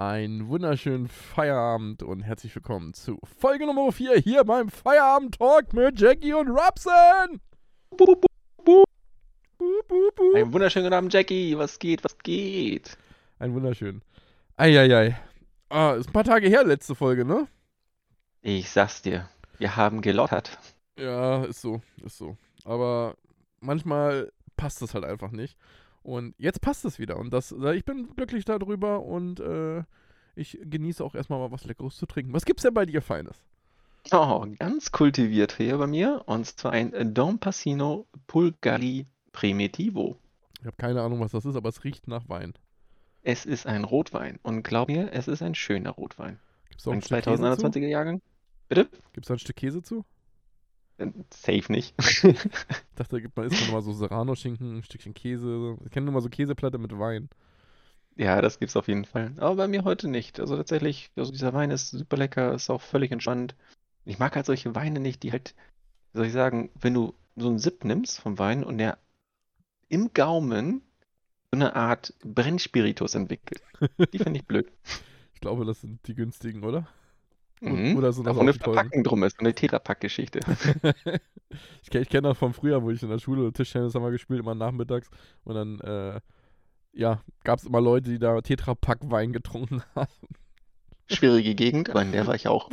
Einen wunderschönen Feierabend und herzlich willkommen zu Folge Nummer 4 hier beim Feierabend-Talk mit Jackie und Robson. Bup, bup, bup. Bup, bup, bup. Einen wunderschönen guten Abend, Jackie. Was geht, was geht? Ein wunderschön. Eieiei. Ist ein paar Tage her, letzte Folge, ne? Ich sag's dir, wir haben gelottert. Ja, ist so. Aber manchmal passt es halt einfach nicht. Und jetzt passt es wieder. Und ich bin glücklich darüber und ich genieße auch erstmal mal was Leckeres zu trinken. Was gibt's denn bei dir Feines? Oh, ganz kultiviert hier bei mir. Und zwar ein Don Passino Pulgari Primitivo. Ich habe keine Ahnung, was das ist, aber es riecht nach Wein. Es ist ein Rotwein. Und glaub mir, es ist ein schöner Rotwein. Gibt's da auch Ein ein Stück Käse zu? 2021er Jahrgang. Bitte? Gibt's da ein Stück Käse zu? Safe nicht. Ich dachte, isst man immer so Serrano-Schinken, ein Stückchen Käse. Ich kenne nur mal so Käseplatte mit Wein. Ja, das gibt's auf jeden Fall. Aber bei mir heute nicht. Also tatsächlich, also dieser Wein ist super lecker, ist auch völlig entspannt. Ich mag halt solche Weine nicht, die halt, wie soll ich sagen, wenn du so einen Sip nimmst vom Wein und der im Gaumen so eine Art Brennspiritus entwickelt. Die finde ich blöd. Ich glaube, das sind die günstigen, oder? Mhm. Oder sind das Auch auch eine die teuren? Verpackung drum ist, so eine Tetrapack-Geschichte. Ich kenn das von früher, wo ich in der Schule Tischtennis haben wir gespielt, immer nachmittags. Und dann, gab es immer Leute, die da Tetrapack-Wein getrunken haben. Schwierige Gegend, aber in der war ich auch.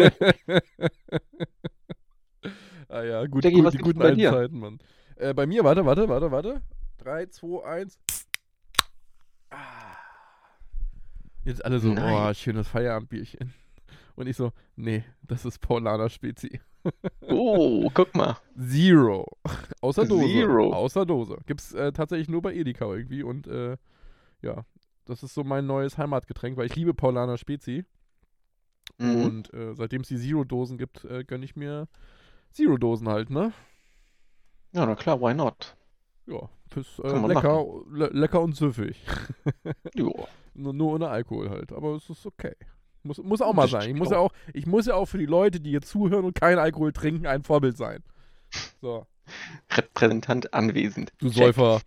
Ah ja, gut, Jackie, was die gibt's guten bei alten dir? Zeiten, Mann. Bei mir, warte. 3, 2, 1. Ah. Jetzt alle so, Nice. oh, schönes Feierabendbierchen. Und ich so, nee, das ist Paulaner Spezi. Oh, guck mal. Zero. Außer Dose. Zero. Außer Dose. Gibt's tatsächlich nur bei Edeka irgendwie. Und ja, das ist so mein neues Heimatgetränk, weil ich liebe Paulaner Spezi. Mhm. Und seitdem es die Zero-Dosen gibt, gönne ich mir Zero-Dosen halt, ne? Ja, na klar, why not? Ja, ist Kann man lecker, lecker und süffig. Jo. Nur ohne Alkohol halt. Aber es ist okay. Muss auch mal Das sein. stimmt auch. Ich muss ja auch für die Leute, die hier zuhören und keinen Alkohol trinken, ein Vorbild sein. So, Repräsentant anwesend. du Check. Säufer.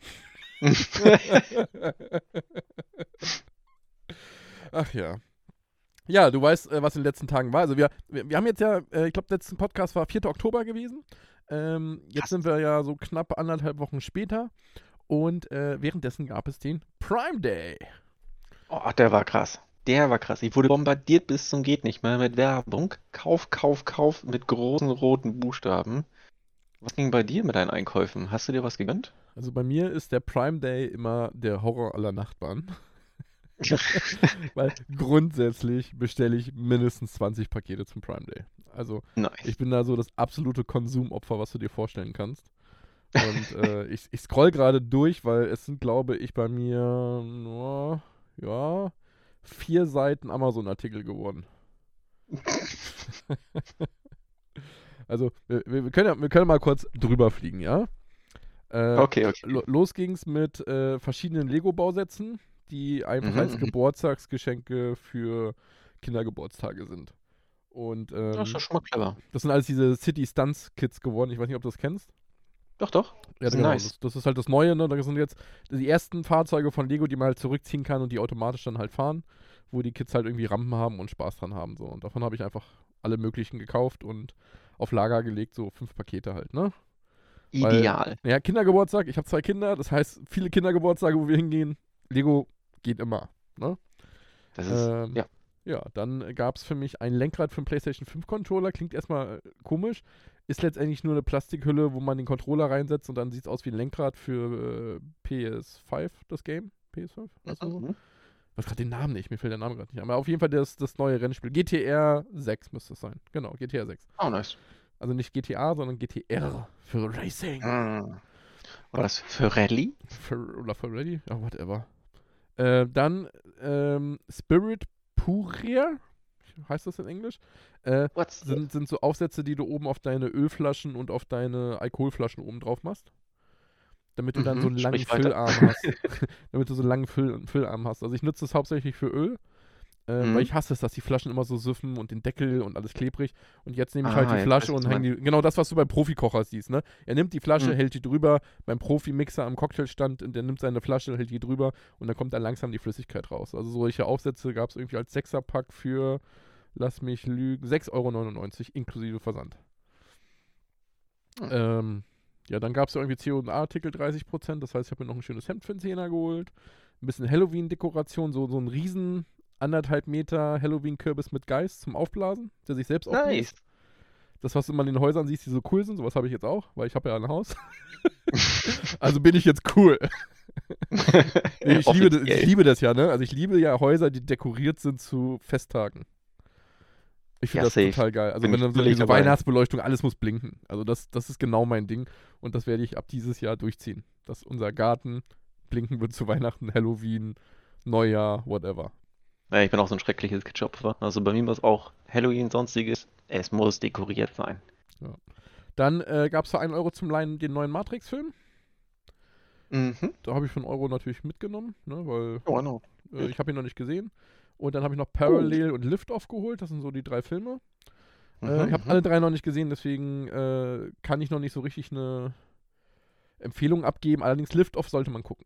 Ach ja. Ja, du weißt, was in den letzten Tagen war. Also wir haben jetzt ja, ich glaube, letzten Podcast war 4. Oktober gewesen. Jetzt Krass. sind wir ja so knapp 1,5 Wochen später. Und währenddessen gab es den Prime Day. Oh, der war krass. Der war krass. Ich wurde bombardiert bis zum geht nicht mehr mit Werbung. Kauf, Kauf, Kauf mit großen roten Buchstaben. Was ging bei dir mit deinen Einkäufen? Hast du dir was gegönnt? Also bei mir ist der Prime Day immer der Horror aller Nachbarn. Weil grundsätzlich bestelle ich mindestens 20 Pakete zum Prime Day. Also Nice. ich bin da so das absolute Konsumopfer, was du dir vorstellen kannst. Und ich scroll gerade durch, weil es sind, glaube ich, bei mir nur, 4 Seiten Amazon-Artikel geworden. Also wir können mal kurz drüber fliegen, ja? Okay. Los ging's mit verschiedenen Lego-Bausätzen, die einfach als Geburtstagsgeschenke für Kindergeburtstage sind. Und Das ist doch schon mal clever. das sind alles diese City Stunts Kits geworden. Ich weiß nicht, ob du das kennst. Doch. Ja, Ist genau. nice. Das ist halt das Neue, ne? Da sind jetzt die ersten Fahrzeuge von Lego, die man halt zurückziehen kann und die automatisch dann halt fahren, wo die Kids halt irgendwie Rampen haben und Spaß dran haben. So. Und davon habe ich einfach alle möglichen gekauft und auf Lager gelegt, so 5 Pakete halt, ne? Ideal. Naja, Kindergeburtstag, ich habe 2 Kinder, das heißt, viele Kindergeburtstage, wo wir hingehen, Lego geht immer, ne? Das ist, ja. Ja, dann gab es für mich ein Lenkrad für einen PlayStation 5 Controller. Klingt erstmal komisch. Ist letztendlich nur eine Plastikhülle, wo man den Controller reinsetzt und dann sieht es aus wie ein Lenkrad für PS5, das Game. PS5? Weißt du so? Mhm. Ich weiß gerade den Namen nicht, mir fällt der Name gerade nicht ein. Aber auf jeden Fall das neue Rennspiel. GTR 6 müsste es sein. Genau, GTR 6. Oh, nice. Also nicht GTA, sondern GTR für Racing. Oder was für Rallye? Oder für Ready? Oh, whatever. Dann Spirit Purier, heißt das in Englisch? Sind so Aufsätze, die du oben auf deine Ölflaschen und auf deine Alkoholflaschen oben drauf machst. Damit du dann so einen langen Sprich weiter. Füllarm hast. Damit du so einen langen Füllarm hast. Also ich nutze das hauptsächlich für Öl. Weil ich hasse es, dass die Flaschen immer so süffen und den Deckel und alles klebrig. Und jetzt nehme ich halt die Flasche und hänge die. Genau das, was du beim Profikocher siehst, ne? Er nimmt die Flasche, hält die drüber, beim Profi-Mixer am Cocktailstand, und der nimmt seine Flasche, hält die drüber und dann kommt dann langsam die Flüssigkeit raus. Also solche Aufsätze gab es irgendwie als 6er-Pack für, lass mich lügen, 6,99 € inklusive Versand. Ja, dann gab es ja irgendwie C&A-Artikel 30%, das heißt, ich habe mir noch ein schönes Hemd für den 10er geholt. Ein bisschen Halloween-Dekoration, so ein riesen 1,5 Meter Halloween-Kürbis mit Geist zum Aufblasen, der sich selbst aufbläst. Nice. Das, was du immer in den Häusern siehst, die so cool sind, sowas habe ich jetzt auch, weil ich habe ja ein Haus. Also bin ich jetzt cool. Ich liebe das ja, ne? Also ich liebe ja Häuser, die dekoriert sind zu Festtagen. Ich finde das total geil. Also wenn dann so diese Weihnachtsbeleuchtung, alles muss blinken. Also das ist genau mein Ding. Und das werde ich ab dieses Jahr durchziehen. Dass unser Garten blinken wird zu Weihnachten, Halloween, Neujahr, whatever. Ja, ich bin auch so ein schreckliches Kitschopfer. Also bei mir ist auch Halloween, sonstiges. Es muss dekoriert sein. Ja. Dann gab es für 1 € zum Leihen den neuen Matrix-Film. Da habe ich für 1 € natürlich mitgenommen, ne, weil ich habe ihn noch nicht gesehen. Und dann habe ich noch Parallel und Lift-Off geholt. Das sind so die 3 Filme. Ich habe alle 3 noch nicht gesehen, deswegen kann ich noch nicht so richtig eine Empfehlung abgeben. Allerdings Lift-Off sollte man gucken.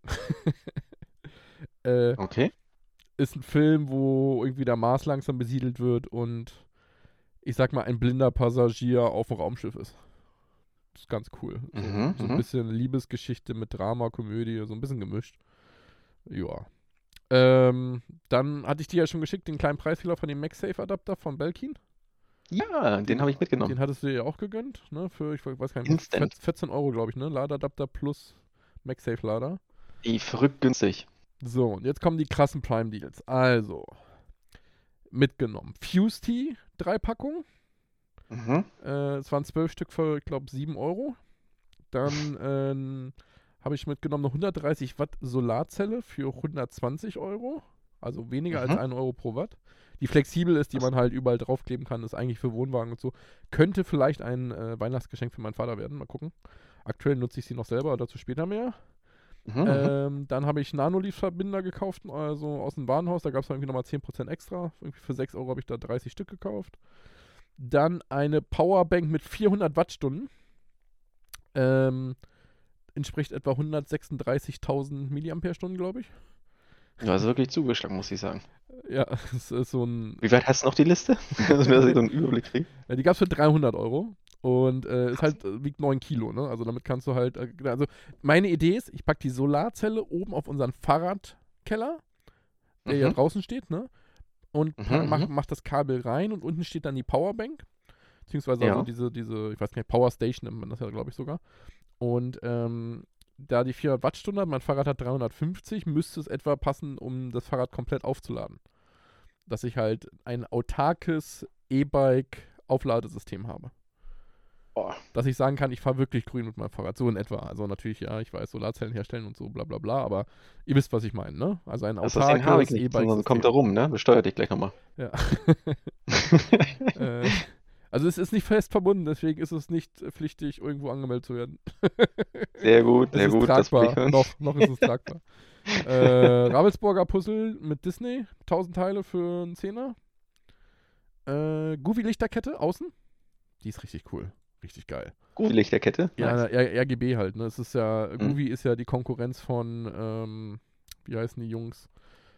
Okay. Ist ein Film, wo irgendwie der Mars langsam besiedelt wird und ich sag mal, ein blinder Passagier auf dem Raumschiff ist. Das ist ganz cool. So ein bisschen Liebesgeschichte mit Drama, Komödie, so ein bisschen gemischt. Ja. Dann hatte ich dir ja schon geschickt, den kleinen Preisfehler von dem MagSafe-Adapter von Belkin. Ja, den habe ich mitgenommen. Den hattest du dir ja auch gegönnt, ne? Für, ich weiß gar nicht, 14 €, glaube ich, ne? Ladeadapter plus MagSafe-Lader. Verrückt günstig. So, und jetzt kommen die krassen Prime-Deals. Also, mitgenommen. Fuse-Tea, 3 Packungen. Es waren 12 Stück für, ich glaube, 7 €. Dann habe ich mitgenommen eine 130 Watt Solarzelle für 120 €. Also weniger als 1 € pro Watt. Die flexibel ist, die man halt überall draufkleben kann, ist eigentlich für Wohnwagen und so. Könnte vielleicht ein Weihnachtsgeschenk für meinen Vater werden. Mal gucken. Aktuell nutze ich sie noch selber, dazu später mehr. Dann habe ich Nanoleaf-Verbinder gekauft, also aus dem Warenhaus. Da gab es irgendwie nochmal 10% extra. Irgendwie für 6 € habe ich da 30 Stück gekauft. Dann eine Powerbank mit 400 Wattstunden. Entspricht etwa 136.000 Milliampere-Stunden, glaube ich. Ja, ist wirklich zugeschlagen, muss ich sagen. Ja, es ist so ein... Wie weit hast du noch die Liste? Dass wir so einen Überblick kriegen. Ja, die gab es für 300 € und ist halt, wiegt 9 Kilo, ne? Also damit kannst du halt... also meine Idee ist, ich packe die Solarzelle oben auf unseren Fahrradkeller, der ja draußen steht, ne? Und mach das Kabel rein und unten steht dann die Powerbank. Beziehungsweise also diese, ich weiß nicht, Power Station nennt man das ja, glaube ich, sogar. Und da die 400 Wattstunden hat, mein Fahrrad hat 350, müsste es etwa passen, um das Fahrrad komplett aufzuladen. Dass ich halt ein autarkes E-Bike-Aufladesystem habe. Dass ich sagen kann, ich fahre wirklich grün mit meinem Fahrrad, so in etwa. Also natürlich, ja, ich weiß, Solarzellen herstellen und so, bla bla bla, aber ihr wisst, was ich meine, ne? Also ein autarkes E-Bike-System. Kommt da rum, ne? Besteuert dich gleich nochmal. Ja. Also es ist nicht fest verbunden, deswegen ist es nicht pflichtig, irgendwo angemeldet zu werden. Sehr gut, sehr gut. Es ist tragbar. Noch ist es tragbar. Ravensburger Puzzle mit Disney, 1000 Teile für einen 10er. Goofy-Lichterkette außen. Die ist richtig cool. Richtig geil. Goofy-Lichterkette? Ja, nice. RGB halt, ne? Es ist ja, Goofy ist ja die Konkurrenz von, wie heißen die Jungs?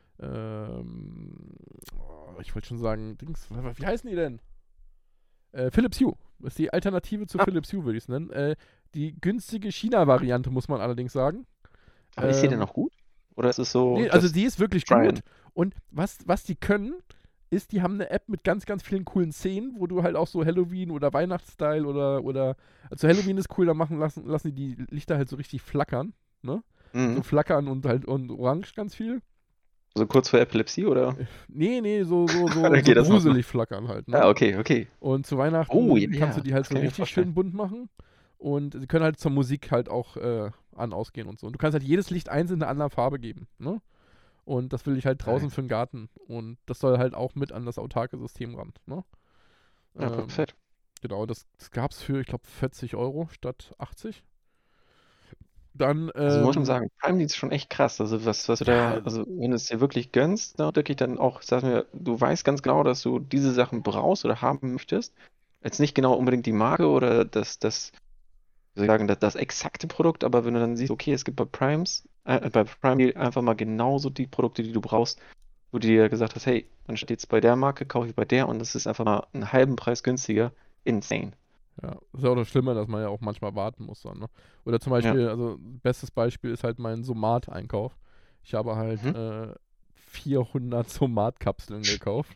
Ich wollte schon sagen, wie heißen die denn? Philips Hue. Das ist die Alternative zu Philips Hue, würde ich es nennen. Die günstige China-Variante, muss man allerdings sagen. Aber ist die denn noch gut? Oder ist es so... Nee, also die ist wirklich gut. Und was die können, ist, die haben eine App mit ganz, ganz vielen coolen Szenen, wo du halt auch so Halloween oder Weihnachtsstyle oder also Halloween ist cool, da lassen die Lichter halt so richtig flackern, ne? So flackern und orange ganz viel. So kurz vor Epilepsie, oder? Nee, so gruselig flackern halt. Ne? Ah, okay. Und zu Weihnachten kannst du die halt so richtig schön bunt machen. Und sie können halt zur Musik halt auch ausgehen und so. Und du kannst halt jedes Licht einzeln in einer anderen Farbe geben. Ne? Und das will ich halt draußen für den Garten. Und das soll halt auch mit an das autarke System ran. Ne? Ja, perfekt. Genau, das gab es für, ich glaube, 40 € statt 80. Dann, Also muss man sagen, Prime ist schon echt krass. Also was du da, also wenn du es dir wirklich gönnst, ne, wirklich dann auch, sag mir, du weißt ganz genau, dass du diese Sachen brauchst oder haben möchtest. Jetzt nicht genau unbedingt die Marke oder wie soll ich sagen, das exakte Produkt, aber wenn du dann siehst, okay, es gibt bei Prime einfach mal genauso die Produkte, die du brauchst, wo du dir gesagt hast, hey, anstatt jetzt bei der Marke, kaufe ich bei der und es ist einfach mal einen halben Preis günstiger. Insane. ja, ist ja auch das Schlimme, dass man ja auch manchmal warten muss dann, ne? Oder zum Ja. Beispiel, also bestes Beispiel ist halt mein Somat-Einkauf. Ich habe halt Mhm. 400 Somat-Kapseln gekauft.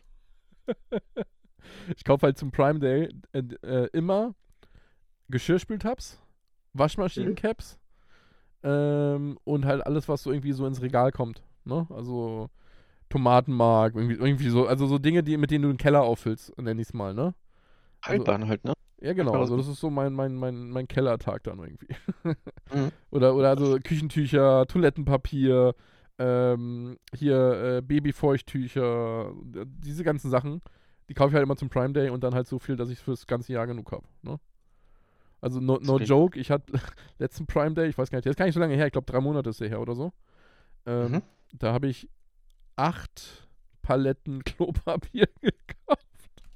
Ich kaufe halt zum Prime Day immer Geschirrspültabs, Mhm. Waschmaschinencaps und halt alles, was so irgendwie so ins Regal kommt. Ne? Also Tomatenmark, irgendwie so, also so Dinge, mit denen du den Keller auffüllst, nenne ich es mal, ne? Also, Haltbaren halt, ne? ja genau, Haltbare also Sachen. das ist so mein Kellertag dann irgendwie. Mhm. oder also Küchentücher, Toilettenpapier, hier Babyfeuchttücher, diese ganzen Sachen, die kaufe ich halt immer zum Prime Day und dann halt so viel, dass ich fürs ganze Jahr genug habe. Ne? Also Ist no wirklich. joke, ich hatte letzten Prime Day, ich weiß gar nicht, der ist gar nicht so lange her, ich glaube 3 Monate ist der her oder so. Mhm. Da habe ich 8 Paletten Klopapier gekauft.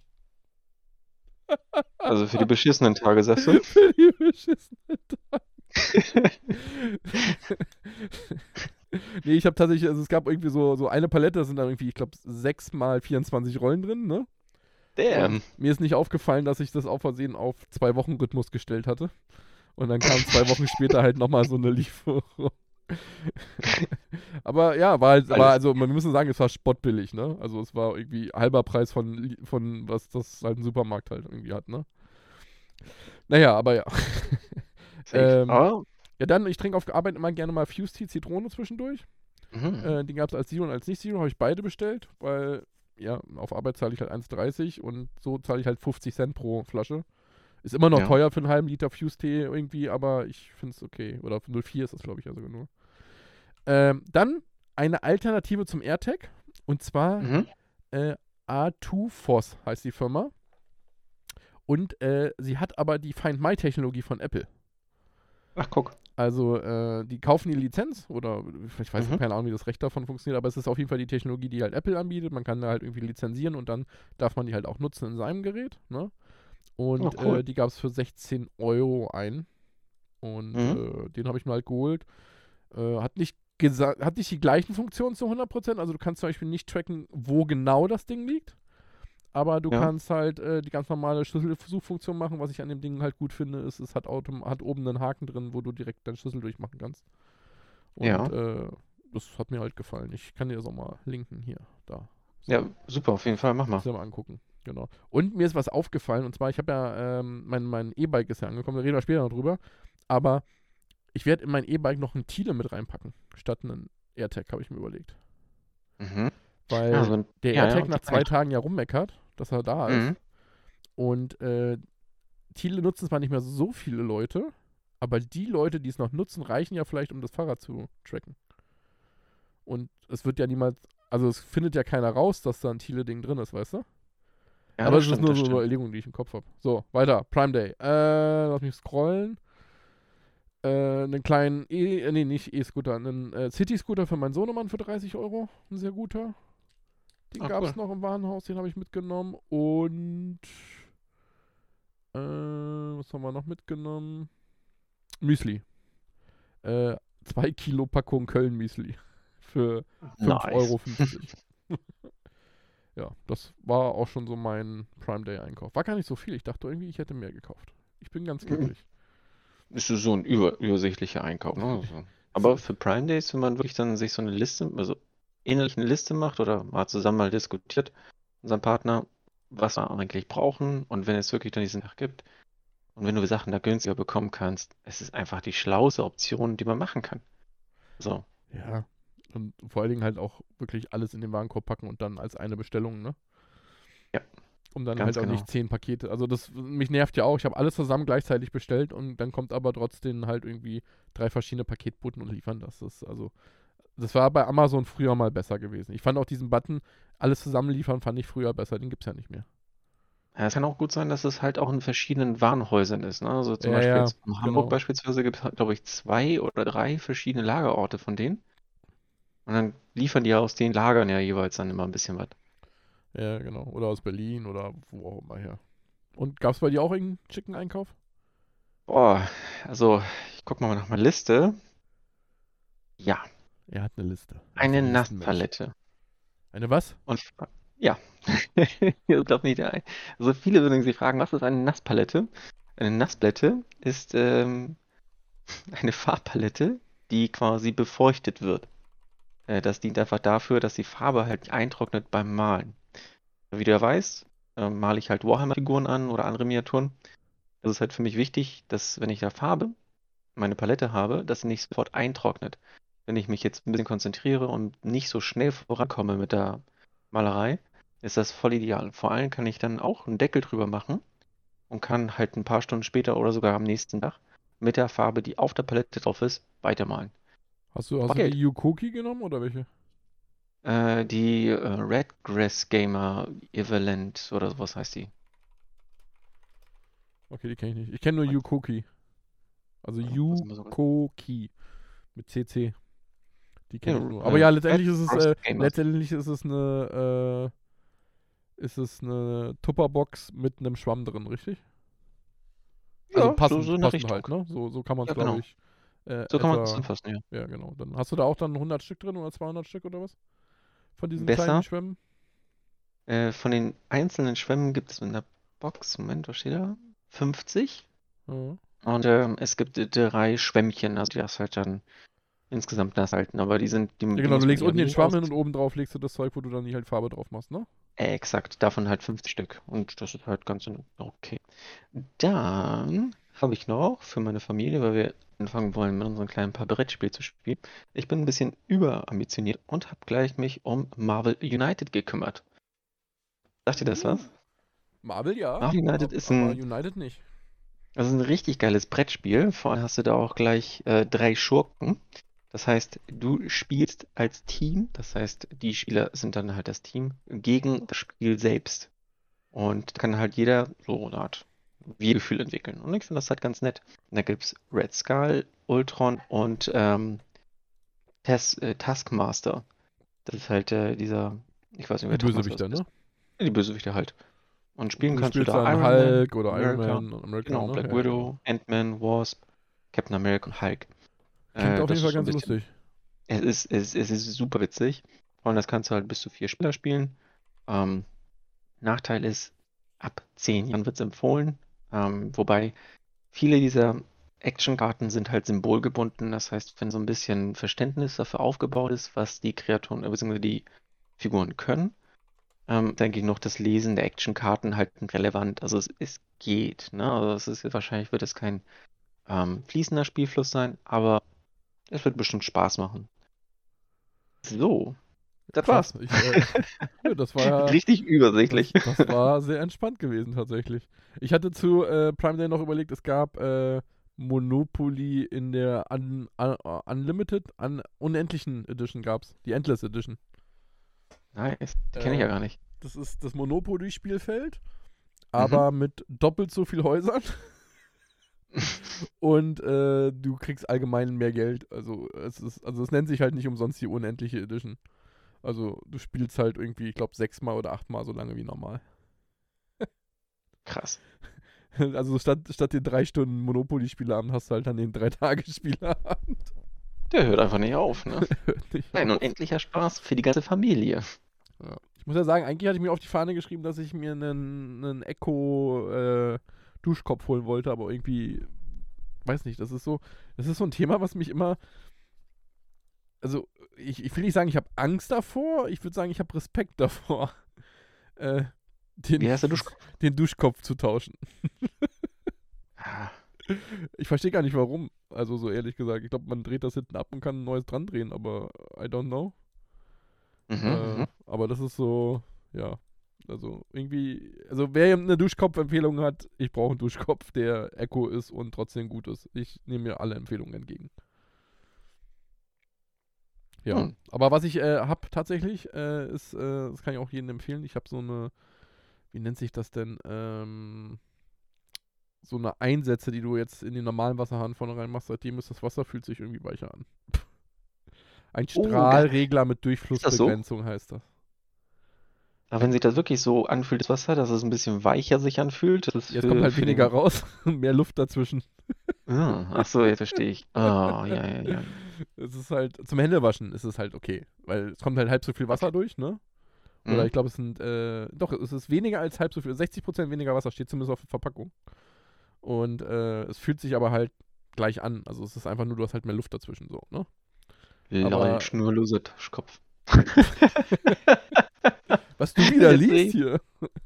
Also für die beschissenen Tage, sagst du? Für die beschissene Tage. Nee, ich habe tatsächlich, also es gab irgendwie so eine Palette, da sind dann irgendwie, ich glaube, 6 mal 24 Rollen drin, ne? Und Damn. mir ist nicht aufgefallen, dass ich das auf Versehen auf 2 Wochen Rhythmus gestellt hatte. Und dann kam 2 Wochen später halt nochmal so eine Lieferung. Aber ja, Alles. also wir müssen sagen, es war spottbillig, ne? Also es war irgendwie halber Preis von was das halt ein Supermarkt halt irgendwie hat, ne? Naja, aber ja. Safe. ähm, Aber, ja, dann, ich trinke auf Arbeit immer gerne mal Fuse Tea Zitrone zwischendurch. mhm. Die gab es als Zero und als Nicht-Zero, habe ich beide bestellt, weil, ja, auf Arbeit zahle ich halt 1,30 und so zahle ich halt 50 Cent pro Flasche. Ist immer noch Ja. teuer für einen halben Liter Fuse-Tee irgendwie, aber ich finde es okay. Oder 0,4 ist das, glaube ich, ja sogar nur. Dann eine Alternative zum AirTag. Und zwar Mhm. A2FOS heißt die Firma. Und sie hat aber die Find My-Technologie von Apple. Ach, guck. Also, die kaufen die Lizenz oder ich weiß Mhm. keine Ahnung, wie das Recht davon funktioniert, aber es ist auf jeden Fall die Technologie, die halt Apple anbietet. Man kann da halt irgendwie lizenzieren und dann darf man die halt auch nutzen in seinem Gerät. Ne? Oh, Und cool. die gab es für 16 € ein. Und Mhm. den habe ich mir halt geholt. Hat nicht die gleichen Funktionen zu 100%. Also, du kannst zum Beispiel nicht tracken, wo genau das Ding liegt. Aber du Ja. kannst halt die ganz normale Schlüsselsuchfunktion machen. Was ich an dem Ding halt gut finde, ist, es hat oben einen Haken drin, wo du direkt deinen Schlüssel durchmachen kannst. Und Ja. das hat mir halt gefallen. Ich kann dir das auch mal linken hier, da. So, Ja, super, auf jeden Fall, mach mal. kannst du dir mal angucken. Genau. Und mir ist was aufgefallen, und zwar, ich habe ja, mein E-Bike ist ja angekommen, da reden wir später noch drüber. Aber ich werde in mein E-Bike noch ein Thiele mit reinpacken, statt einen AirTag, habe ich mir überlegt. Mhm. Ja, Weil der ja, ja, AirTag und nach 2 Tagen ja rummeckert, dass er da ist. Mhm. Und Thiele nutzen zwar nicht mehr so viele Leute, aber die Leute, die es noch nutzen, reichen ja vielleicht, um das Fahrrad zu tracken. Und es wird ja niemals, also es findet ja keiner raus, dass da ein Thiele-Ding drin ist, weißt du? Ja, Aber das es ist stimmt, nur das so eine stimmt. Überlegung, die ich im Kopf habe. So, weiter. Prime Day. Lass mich scrollen. Einen kleinen nee, nicht E-Scooter, einen City-Scooter für meinen Sohnemann für 30 €. Ein sehr guter. Den Ah, gab cool. es noch im Warenhaus, den habe ich mitgenommen. Und was haben wir noch mitgenommen? Müsli. Äh, 2 Kilo Packung Köln-Müsli. Für 5,50 € Nice. 50. Ja, das war auch schon so mein Prime Day Einkauf. War gar nicht so viel. Ich dachte irgendwie, ich hätte mehr gekauft. Ich bin ganz glücklich. Ist so ein übersichtlicher Einkauf, ne? So. Es, Aber für Prime Days, wenn man wirklich dann sich so eine Liste, also innerlich eine Liste macht oder mal zusammen mal diskutiert, mit seinem Partner, was wir eigentlich brauchen und wenn es wirklich dann diesen Tag gibt und wenn du Sachen da günstiger bekommen kannst, es ist einfach die schlauste Option, die man machen kann. So, ja. Und vor allen Dingen halt auch wirklich alles in den Warenkorb packen und dann als eine Bestellung, ne? ja, Um dann halt ganz auch genau. nicht 10 Pakete. Also das mich nervt ja auch. Ich habe alles zusammen gleichzeitig bestellt und dann kommt aber trotzdem halt irgendwie 3 verschiedene Paketboten und liefern das. Das war bei Amazon früher mal besser gewesen. Ich fand auch diesen Button, alles zusammen liefern, fand ich früher besser. Den gibt's ja nicht mehr. Es kann auch gut sein, dass es halt auch in verschiedenen Warenhäusern ist. Ne? Also zum Ja, Beispiel ja, jetzt in Hamburg genau. beispielsweise gibt es, glaube ich, 2 oder 3 verschiedene Lagerorte von denen. Und dann liefern die aus den Lagern ja jeweils dann immer ein bisschen was. Ja, genau. Oder aus Berlin oder wo auch immer her. Und gab es bei dir auch irgendeinen schicken Einkauf? Boah, also ich gucke mal nach meiner Liste. Ja, Er hat eine Liste. Er ist eine ein Listenmensch. Nasspalette. Eine was? Und ja, ich glaube nicht. Also viele würden sich fragen, was ist eine Nasspalette? Eine Nasspalette ist eine Farbpalette, die quasi befeuchtet wird. Das dient einfach dafür, dass die Farbe halt nicht eintrocknet beim Malen. Wie du ja weißt, male ich halt Warhammer-Figuren an oder andere Miniaturen. Es ist halt für mich wichtig, dass wenn ich da Farbe, meine Palette habe, dass sie nicht sofort eintrocknet. Wenn ich mich jetzt ein bisschen konzentriere und nicht so schnell vorankomme mit der Malerei, ist das voll ideal. Vor allem kann ich dann auch einen Deckel drüber machen und kann halt ein paar Stunden später oder sogar am nächsten Tag mit der Farbe, die auf der Palette drauf ist, weitermalen. Hast Spart du die Geld. Yukoki genommen oder welche? Die Redgrass Gamer Evalent oder sowas heißt die. Okay, die kenne ich nicht. Ich kenne nur Yukoki. Also Was immer so. Yukoki. Mit CC. Die Ja, kenne ich nur. Aber ja, Redgrass Gamers. letztendlich ist es eine Tupperbox mit einem Schwamm drin, richtig? Also Ja, so in der passend Richtung. halt, ne? So kann man es, Ja, glaube genau. ich, So kann man es etwa, zusammenfassen, ja. ja, genau. Dann hast du da auch dann 100 Stück drin oder 200 Stück oder was? Von diesen kleinen Besser. Schwämmen? Von den einzelnen Schwämmen gibt es in der Box, Moment, was steht da? 50. Ja. Und es gibt 3 Schwämmchen, also die das halt dann insgesamt nass halten. Aber Ja, die genau, du muss man legst eher unten den nicht Schwamm hin und ausziehen. oben drauf legst du das Zeug, wo du dann die halt Farbe drauf machst, ne? Exakt, davon halt 50 Stück. Und das ist halt ganz okay. Dann habe ich noch für meine Familie, weil wir anfangen wollen, mit unserem kleinen paar Brettspiel zu spielen. Ich bin ein bisschen überambitioniert und habe gleich mich um Marvel United gekümmert. Sagt ihr das was? Marvel ja, Marvel United ist aber United nicht. ein richtig geiles Brettspiel. Vor allem hast du da auch gleich 3 Schurken. Das heißt, du spielst als Team. Das heißt, die Spieler sind dann halt das Team gegen das Spiel selbst. Und da kann halt jeder so eine Art Wir-Gefühl entwickeln. Und ich finde das halt ganz nett. Und da gibt es Red Skull, Ultron und Taskmaster. Das ist halt ich weiß nicht, Die wer Taskmaster Bösewichter, ist. ne? Die Bösewichte halt. Und Und spielen du kannst du spielst da dann Iron Man, Hulk oder Iron America, Man und America, genau, ne? Black Ja, genau. Widow, Ant-Man, Wasp, Captain America und Hulk. Klingt auf jeden Das Fall ist so ein ganz bisschen. lustig. Es ist super witzig. Und das kannst du halt bis zu 4 Spieler spielen. Ähm, Nachteil ist, ab 10 Jahren wird es empfohlen. Wobei viele dieser Actionkarten sind halt symbolgebunden. Das heißt, wenn so ein bisschen Verständnis dafür aufgebaut ist, was die Kreaturen bzw. die Figuren können, denke ich noch, das Lesen der Actionkarten halt relevant. Also es geht, ne? Also wahrscheinlich wird es kein fließender Spielfluss sein, aber es wird bestimmt Spaß machen. So, das Krass. war's. Ja, das war ja, Richtig übersichtlich. das war sehr entspannt gewesen tatsächlich. Ich hatte zu Prime Day noch überlegt, es gab Monopoly in der Unlimited, unendlichen Edition gab's. Die Endless Edition. Nice, die kenne ich ja Äh, gar nicht. Das ist das Monopoly-Spielfeld, Mhm. aber mit doppelt so viel Häusern. Und du kriegst allgemein mehr Geld. Also es nennt sich halt nicht umsonst die unendliche Edition. Also du spielst halt irgendwie, ich glaube, 6-mal oder 8-mal so lange wie normal. Krass. Also statt den 3 Stunden Monopoly-Spieleabend hast du halt dann den 3 Tage-Spieleabend. Der hört einfach nicht auf, ne? Hört nicht Ein auf. unendlicher Spaß für die ganze Familie. Ja. Ich muss ja sagen, eigentlich hatte ich mir auf die Fahne geschrieben, dass ich mir einen Echo Duschkopf holen wollte, aber irgendwie, weiß nicht, das ist so ein Thema, was mich immer, also ich will nicht sagen, ich habe Angst davor, ich würde sagen, ich habe Respekt davor, äh, den, Wie heißt der Duschkopf? den Duschkopf zu tauschen. Ah, Ich verstehe gar nicht warum, also so ehrlich gesagt. Ich glaube, man dreht das hinten ab und kann ein neues dran drehen, aber I don't know. mhm. Aber das ist so, ja. Also irgendwie, also wer eine Duschkopf-Empfehlung hat, ich brauche einen Duschkopf, der Echo ist und trotzdem gut ist. Ich nehme mir alle Empfehlungen entgegen. Ja, Hm. aber was ich habe tatsächlich, das kann ich auch jedem empfehlen, ich habe wie nennt sich das denn, so eine Einsätze, die du jetzt in den normalen Wasserhahn vorne reinmachst, seitdem ist das Wasser, fühlt sich irgendwie weicher an. Ein Strahlregler mit Durchflussbegrenzung heißt das. Aber wenn sich das wirklich so anfühlt, das Wasser, dass es ein bisschen weicher sich anfühlt, das ist Jetzt kommt halt weniger raus, mehr Luft dazwischen. Ach so, jetzt verstehe ich. Oh, ja. Es ist halt, zum Händewaschen ist es halt okay, weil es kommt halt halb so viel Wasser durch, ne? Oder ich glaube, es sind, doch, es ist weniger als halb so viel, 60% weniger Wasser steht zumindest auf der Verpackung. Und es fühlt sich aber halt gleich an. Also es ist einfach nur, du hast halt mehr Luft dazwischen, so, ne? Lol, schnurloser Kopf. Was du wieder liest hier.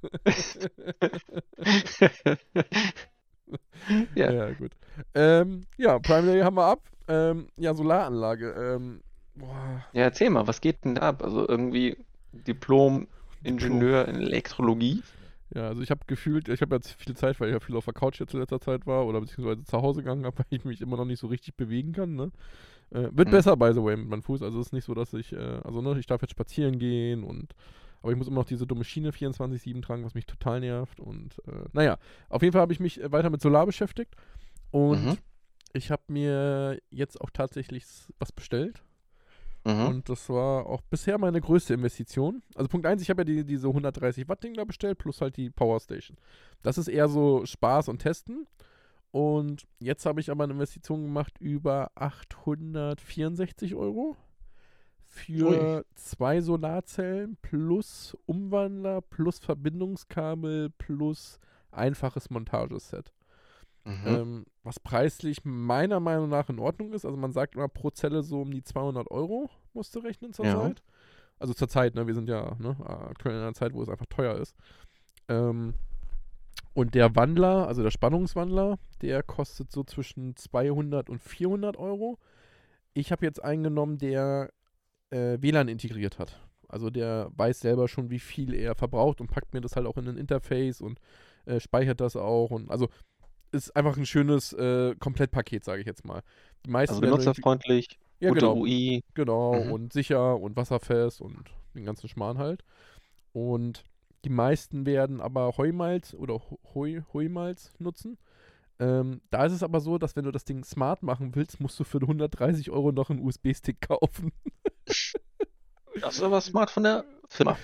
Ja, gut. Ja, Prime Day haben wir ab. Ja, Solaranlage. Boah. Ja, erzähl mal, was geht denn da ab? Also irgendwie Diplom-Ingenieur in Elektrologie? Ja, also ich habe gefühlt, ich habe jetzt viel Zeit, weil ich ja viel auf der Couch jetzt in letzter Zeit war oder beziehungsweise zu Hause gegangen habe, weil ich mich immer noch nicht so richtig bewegen kann, ne? Wird besser, by the way, mit meinem Fuß. Also es ist nicht so, dass ich, ich darf jetzt spazieren gehen aber ich muss immer noch diese dumme Schiene 24/7 tragen, was mich total nervt. Und naja, auf jeden Fall habe ich mich weiter mit Solar beschäftigt und ich habe mir jetzt auch tatsächlich was bestellt. Und das war auch bisher meine größte Investition. Also Punkt 1, ich habe ja diese 130 Watt Ding da bestellt, plus halt die Powerstation. Das ist eher so Spaß und Testen. Und jetzt habe ich aber eine Investition gemacht über 864 € für 2 Solarzellen plus Umwandler plus Verbindungskabel plus einfaches Montageset. Was preislich meiner Meinung nach in Ordnung ist. Also man sagt immer pro Zelle so um die 200 € musst du rechnen zurzeit. Also zurzeit, ne, wir sind ja aktuell in einer Zeit, wo es einfach teuer ist. Und der Wandler, also der Spannungswandler, der kostet so zwischen 200 und 400 €. Ich habe jetzt eingenommen, der WLAN integriert hat. Also der weiß selber schon, wie viel er verbraucht und packt mir das halt auch in ein Interface und speichert das auch. Und also ist einfach ein schönes Komplettpaket, sage ich jetzt mal. Die meisten also benutzerfreundlich, gute UI. Genau, und sicher und wasserfest und den ganzen Schmarrn halt. Und die meisten werden aber Heumalz oder Heumalz nutzen. Da ist es aber so, dass wenn du das Ding smart machen willst, musst du für 130 € noch einen USB-Stick kaufen. Das ist aber smart von der Firma.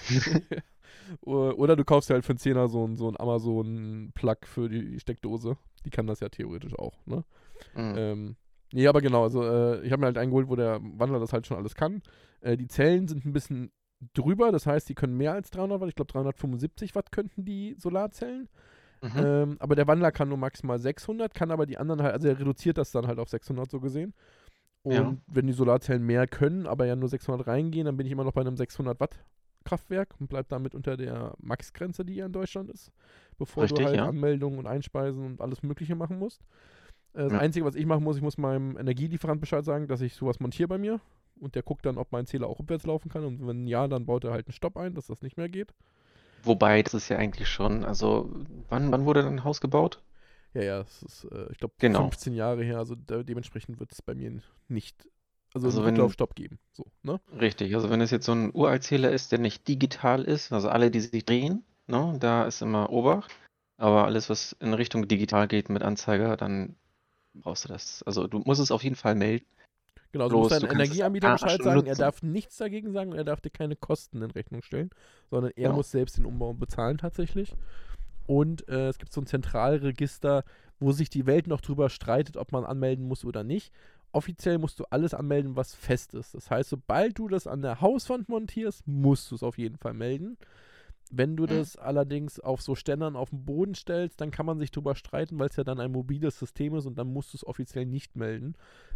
Oder du kaufst dir halt für einen 10er so einen Amazon-Plug für die Steckdose. Die kann das ja theoretisch auch, ne? Nee, aber genau, also ich habe mir halt einen geholt, wo der Wandler das halt schon alles kann. Die Zellen sind ein bisschen drüber, das heißt, die können mehr als 300 Watt. Ich glaube, 375 Watt könnten die Solarzellen. Aber der Wandler kann nur maximal 600, kann aber die anderen halt, also er reduziert das dann halt auf 600 so gesehen. Und wenn die Solarzellen mehr können, aber ja nur 600 reingehen, dann bin ich immer noch bei einem 600 Watt Kraftwerk und bleib damit unter der Maxgrenze, die ja in Deutschland ist, bevor du halt Anmeldungen und Einspeisen und alles Mögliche machen musst. Das Einzige, was ich machen muss, ich muss meinem Energielieferant Bescheid sagen, dass ich sowas montiere bei mir und der guckt dann, ob mein Zähler auch rückwärts laufen kann und wenn ja, dann baut er halt einen Stopp ein, dass das nicht mehr geht. Wobei, das ist ja eigentlich schon, also wann wurde dein Haus gebaut? Ja, es ist, ich glaube, 15 Jahre her, also dementsprechend wird es bei mir nicht, also einen Rücklaufstopp geben. So, ne? Richtig, also wenn es jetzt so ein Uraltzähler ist, der nicht digital ist, also alle, die sich drehen, ne, da ist immer Obacht, aber alles, was in Richtung digital geht mit Anzeiger, dann brauchst du das. Also du musst es auf jeden Fall melden. Genau, also du musst deinem Energieanbieter Bescheid sagen, er darf nichts dagegen sagen und er darf dir keine Kosten in Rechnung stellen, sondern er muss selbst den Umbau bezahlen tatsächlich. Und es gibt so ein Zentralregister, wo sich die Welt noch drüber streitet, ob man anmelden muss oder nicht. Offiziell musst du alles anmelden, was fest ist. Das heißt, sobald du das an der Hauswand montierst, musst du es auf jeden Fall melden. Wenn du das allerdings auf so Ständern auf den Boden stellst, dann kann man sich drüber streiten, weil es ja dann ein mobiles System ist und dann musst du es offiziell nicht melden.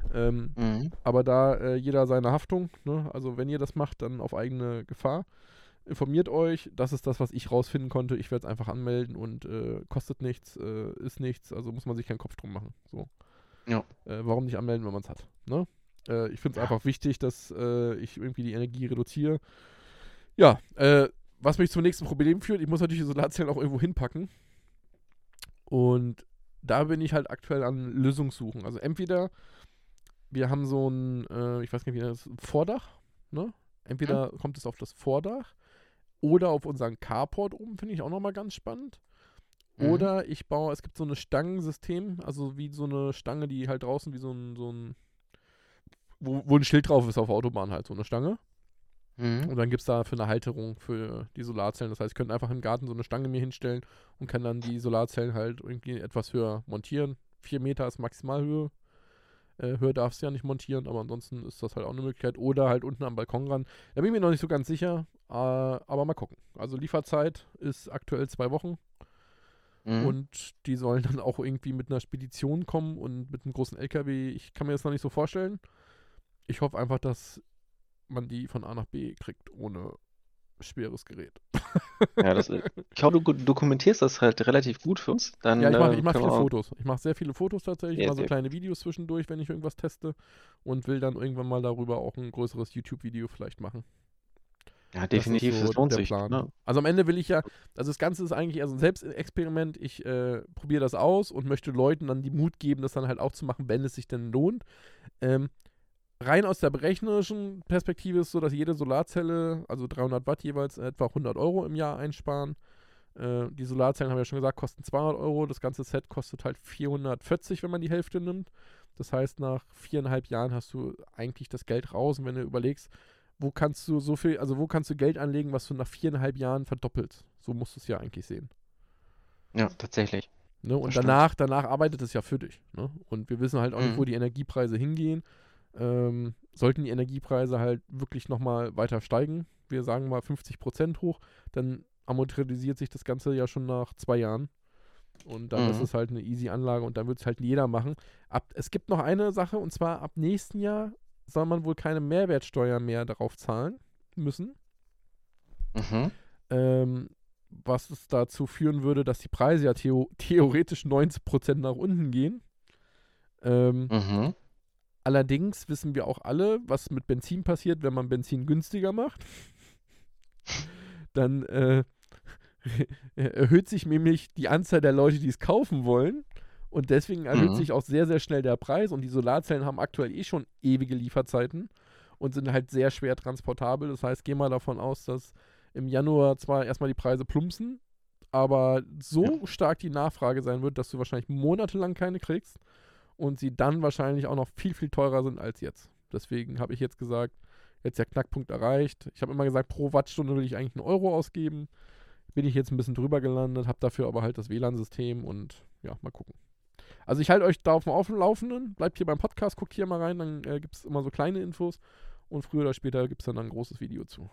Aber da jeder seine Haftung, ne? Also wenn ihr das macht, dann auf eigene Gefahr. Informiert euch, das ist das, was ich rausfinden konnte. Ich werde es einfach anmelden und kostet nichts, ist nichts, also muss man sich keinen Kopf drum machen. So. Ja. Warum nicht anmelden, wenn man es hat? Ne? Ich finde es einfach wichtig, dass ich irgendwie die Energie reduziere. Ja, was mich zum nächsten Problem führt, ich muss natürlich die Solarzellen auch irgendwo hinpacken. Und da bin ich halt aktuell an Lösungssuchen. Also entweder wir haben so ein, ich weiß nicht, wie das ist, ein Vordach, ne? Entweder kommt es auf das Vordach Oder auf unseren Carport oben, finde ich auch nochmal ganz spannend. Oder ich baue, es gibt so ein Stangensystem, also wie so eine Stange, die halt draußen wie so ein wo ein Schild drauf ist auf der Autobahn halt, so eine Stange. Und dann gibt es dafür eine Halterung für die Solarzellen. Das heißt, ich könnte einfach im Garten so eine Stange mir hinstellen und kann dann die Solarzellen halt irgendwie etwas höher montieren. 4 Meter ist Maximalhöhe. Höher darfst du ja nicht montieren, aber ansonsten ist das halt auch eine Möglichkeit. Oder halt unten am Balkon ran. Da bin ich mir noch nicht so ganz sicher, aber mal gucken. Also Lieferzeit ist aktuell 2 Wochen. Und die sollen dann auch irgendwie mit einer Spedition kommen und mit einem großen LKW. Ich kann mir das noch nicht so vorstellen. Ich hoffe einfach, dass man die von A nach B kriegt, ohne schweres Gerät. Ja, ich hoffe, du dokumentierst das halt relativ gut für uns. Dann, ja, ich mach viele Fotos. Ich mache sehr viele Fotos tatsächlich. Ich mache so kleine gut. Videos zwischendurch, wenn ich irgendwas teste. Und will dann irgendwann mal darüber auch ein größeres YouTube-Video vielleicht machen. Ja, definitiv, so das lohnt der sich. Plan. Ne? Also am Ende will ich ja, also das Ganze ist eigentlich also ein Selbstexperiment. Ich probiere das aus und möchte Leuten dann die Mut geben, das dann halt auch zu machen, wenn es sich denn lohnt. Rein aus der berechnerischen Perspektive ist es so, dass jede Solarzelle, also 300 Watt jeweils, etwa 100 Euro im Jahr einsparen. Die Solarzellen, haben wir ja schon gesagt, kosten 200 Euro. Das ganze Set kostet halt 440, wenn man die Hälfte nimmt. Das heißt, nach 4,5 Jahren hast du eigentlich das Geld raus. Und wenn du überlegst, wo kannst du Geld anlegen, was du nach 4,5 Jahren verdoppelst? So musst du es ja eigentlich sehen. Ja, tatsächlich. Ne? Und danach arbeitet es ja für dich. Ne? Und wir wissen halt auch nicht, wo die Energiepreise hingehen. Sollten die Energiepreise halt wirklich nochmal weiter steigen, wir sagen mal 50% hoch, dann amortisiert sich das Ganze ja schon nach 2 Jahren. Und dann ist es halt eine easy Anlage und dann wird es halt jeder machen. Es gibt noch eine Sache, und zwar ab nächsten Jahr soll man wohl keine Mehrwertsteuer mehr darauf zahlen müssen. Was es dazu führen würde, dass die Preise ja theoretisch 90% nach unten gehen. Allerdings wissen wir auch alle, was mit Benzin passiert, wenn man Benzin günstiger macht. Dann erhöht sich nämlich die Anzahl der Leute, die es kaufen wollen. Und deswegen erhöht sich auch sehr, sehr schnell der Preis. Und die Solarzellen haben aktuell schon ewige Lieferzeiten und sind halt sehr schwer transportabel. Das heißt, geh mal davon aus, dass im Januar zwar erstmal die Preise plumpsen, aber so stark die Nachfrage sein wird, dass du wahrscheinlich monatelang keine kriegst. Und sie dann wahrscheinlich auch noch viel, viel teurer sind als jetzt. Deswegen habe ich jetzt gesagt, jetzt der Knackpunkt erreicht. Ich habe immer gesagt, pro Wattstunde will ich eigentlich 1 Euro ausgeben. Bin ich jetzt ein bisschen drüber gelandet, habe dafür aber halt das WLAN-System und ja, mal gucken. Also ich halte euch da auf dem Laufenden. Bleibt hier beim Podcast, guckt hier mal rein, dann gibt es immer so kleine Infos. Und früher oder später gibt es dann ein großes Video zu.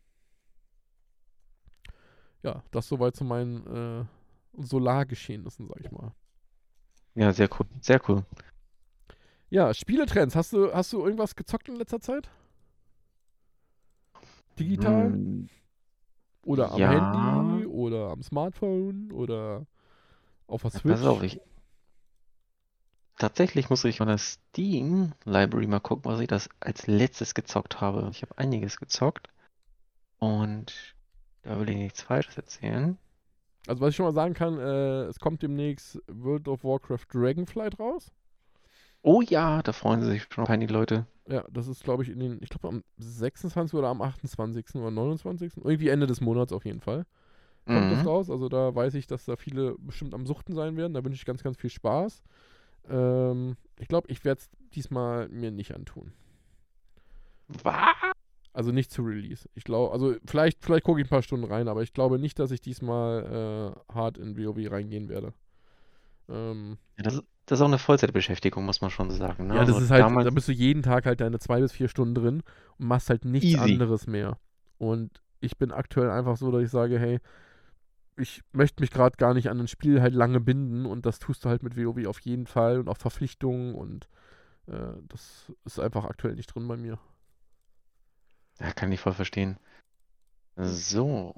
Ja, das soweit zu meinen Solargeschehnissen, sag ich mal. Ja, sehr cool. Sehr cool. Ja, Spieletrends. Hast du irgendwas gezockt in letzter Zeit? Digital? Oder am Handy? Oder am Smartphone? Oder auf der Switch? Pass auf, tatsächlich muss ich von der Steam Library mal gucken, was ich das als letztes gezockt habe. Ich habe einiges gezockt. Und da will ich nichts Falsches erzählen. Also was ich schon mal sagen kann, es kommt demnächst World of Warcraft Dragonflight raus. Oh ja, da freuen sich schon einige Leute. Ja, das ist, glaube ich, ich glaube am 26. oder am 28. oder 29. Irgendwie Ende des Monats auf jeden Fall kommt das raus. Also da weiß ich, dass da viele bestimmt am Suchten sein werden. Da wünsche ich ganz, ganz viel Spaß. Ich glaube, ich werde es diesmal mir nicht antun. Was? Also nicht zu Release. Ich glaube, also vielleicht gucke ich ein paar Stunden rein, aber ich glaube nicht, dass ich diesmal hart in WoW reingehen werde. Ja, das ist auch eine Vollzeitbeschäftigung, muss man schon sagen. Ne? Ja, das also ist halt, da bist du jeden Tag halt deine 2 bis 4 Stunden drin und machst halt nichts anderes mehr. Und ich bin aktuell einfach so, dass ich sage, hey, ich möchte mich gerade gar nicht an ein Spiel halt lange binden und das tust du halt mit WoW auf jeden Fall und auch Verpflichtungen und das ist einfach aktuell nicht drin bei mir. Ja, kann ich voll verstehen. So.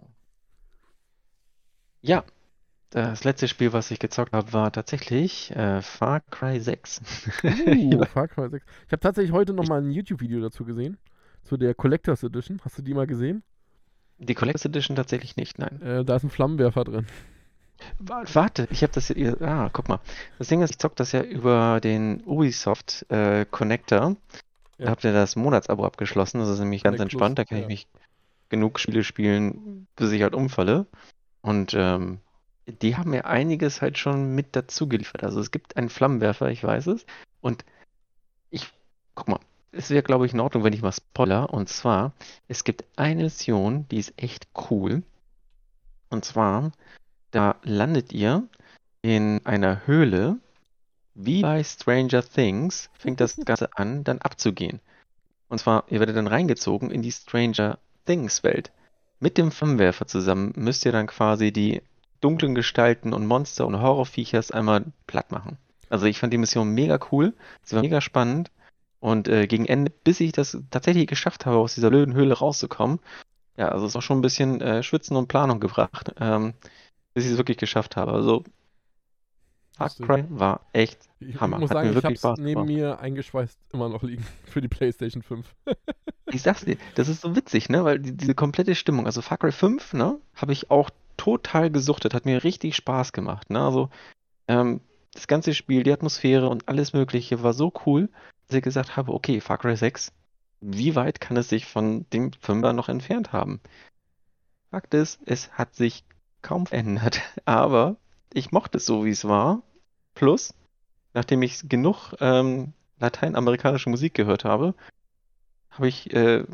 Ja, das letzte Spiel, was ich gezockt habe, war tatsächlich Far Cry 6. Far Cry 6. Ich habe tatsächlich heute nochmal ein YouTube-Video dazu gesehen, zu der Collectors Edition. Hast du die mal gesehen? Die Collectors Edition tatsächlich nicht, nein. Da ist ein Flammenwerfer drin. Warte, ich habe das hier. Guck mal. Das Ding ist, ich zocke das ja über den Ubisoft Connector. Da habt ihr das Monatsabo abgeschlossen. Das ist nämlich ganz entspannt. Da kann ich mich genug Spiele spielen, bis ich halt umfalle. Und die haben mir einiges halt schon mit dazu geliefert. Also es gibt einen Flammenwerfer, ich weiß es. Und guck mal, es wäre, glaube ich, in Ordnung, wenn ich mal spoiler. Und zwar, es gibt eine Mission, die ist echt cool. Und zwar, da landet ihr in einer Höhle. Wie bei Stranger Things fängt das Ganze an, dann abzugehen. Und zwar, ihr werdet dann reingezogen in die Stranger Things Welt. Mit dem Flammenwerfer zusammen müsst ihr dann quasi die dunklen Gestalten und Monster und Horrorviechers einmal platt machen. Also ich fand die Mission mega cool, sie war mega spannend und gegen Ende, bis ich das tatsächlich geschafft habe, aus dieser blöden Höhle rauszukommen, ja, also es war schon ein bisschen Schwitzen und Planung gebracht, bis ich es wirklich geschafft habe. Also Far Cry war echt Hammer. Ich muss Hat sagen, mir ich wirklich hab's Spaß neben gemacht. mir eingeschweißt immer noch liegen für die PlayStation 5. Ich sag's dir, das ist so witzig, ne? Weil diese komplette Stimmung, also Far Cry 5, ne, habe ich auch total gesuchtet, hat mir richtig Spaß gemacht, ne? Also das ganze Spiel, die Atmosphäre und alles Mögliche war so cool, dass ich gesagt habe, okay, Far Cry 6, wie weit kann es sich von dem 5er noch entfernt haben? Fakt ist, es hat sich kaum verändert, aber ich mochte es so, wie es war. Plus, nachdem ich genug lateinamerikanische Musik gehört habe, habe ich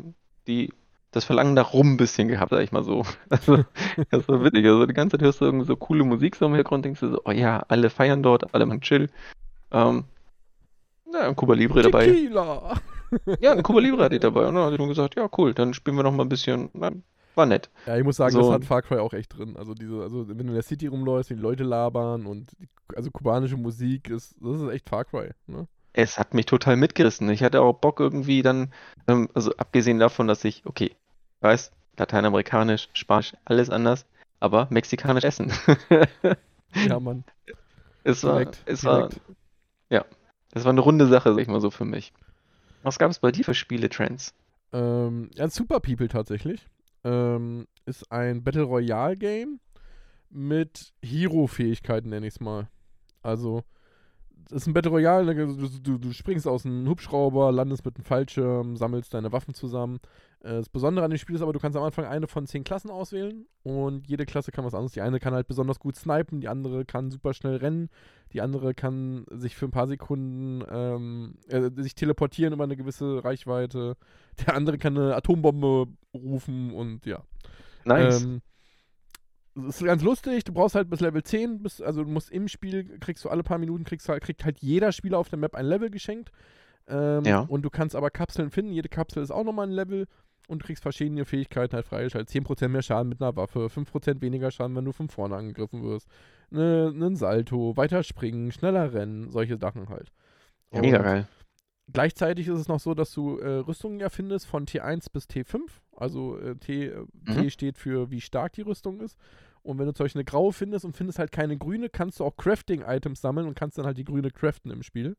das Verlangen nach Rum ein bisschen gehabt, sag ich mal so. Also, das war witzig. Also, die ganze Zeit hörst du irgendwie so coole Musik so im Hintergrund, denkst du so, oh ja, alle feiern dort, alle machen chill. Ähm, ja, ein Cuba Libre dabei. Tequila! Ja, ein Cuba Libre hatte ich dabei. Und dann hat ich mir gesagt, ja, cool, dann spielen wir noch mal ein bisschen. Na, war nett. Ja, ich muss sagen, So, das hat Far Cry auch echt drin. Also wenn du in der City rumläufst, wenn die Leute labern und also kubanische Musik das ist echt Far Cry, ne? es hat mich total mitgerissen. Ich hatte auch Bock irgendwie dann, also abgesehen davon, dass ich, okay, weiß, lateinamerikanisch, Spanisch, alles anders, aber mexikanisch essen. Ja, Mann. Es war, Direkt, es war, direkt. ja, es war eine runde Sache, sag ich mal so für mich. Was gab es bei dir für Spiele-Trends? Ja, Super People tatsächlich. Ist ein Battle Royale Game mit Hero-Fähigkeiten, nenne ich es mal. Also, das ist ein Battle Royale, ne, du springst aus einem Hubschrauber, landest mit einem Fallschirm, sammelst deine Waffen zusammen. Das Besondere an dem Spiel ist aber, du kannst am Anfang eine von 10 Klassen auswählen und jede Klasse kann was anderes. Die eine kann halt besonders gut snipen, die andere kann super schnell rennen, die andere kann sich für ein paar Sekunden sich teleportieren über eine gewisse Reichweite, der andere kann eine Atombombe rufen und ja. Nice. Das ist ganz lustig, du brauchst halt bis Level 10, also du musst im Spiel, kriegst du alle paar Minuten, kriegt halt jeder Spieler auf der Map ein Level geschenkt. Ja. Und du kannst aber Kapseln finden, jede Kapsel ist auch nochmal ein Level und du kriegst verschiedene Fähigkeiten halt freigeschaltet. 10% mehr Schaden mit einer Waffe, 5% weniger Schaden, wenn du von vorne angegriffen wirst. Einen Salto, weiter springen, schneller rennen, solche Sachen halt. Ja, mega Und geil. gleichzeitig ist es noch so, dass du Rüstungen ja findest von T1 bis T5. Also T steht für wie stark die Rüstung ist. Und wenn du zum Beispiel eine graue findest und findest halt keine grüne, kannst du auch Crafting-Items sammeln und kannst dann halt die grüne craften im Spiel.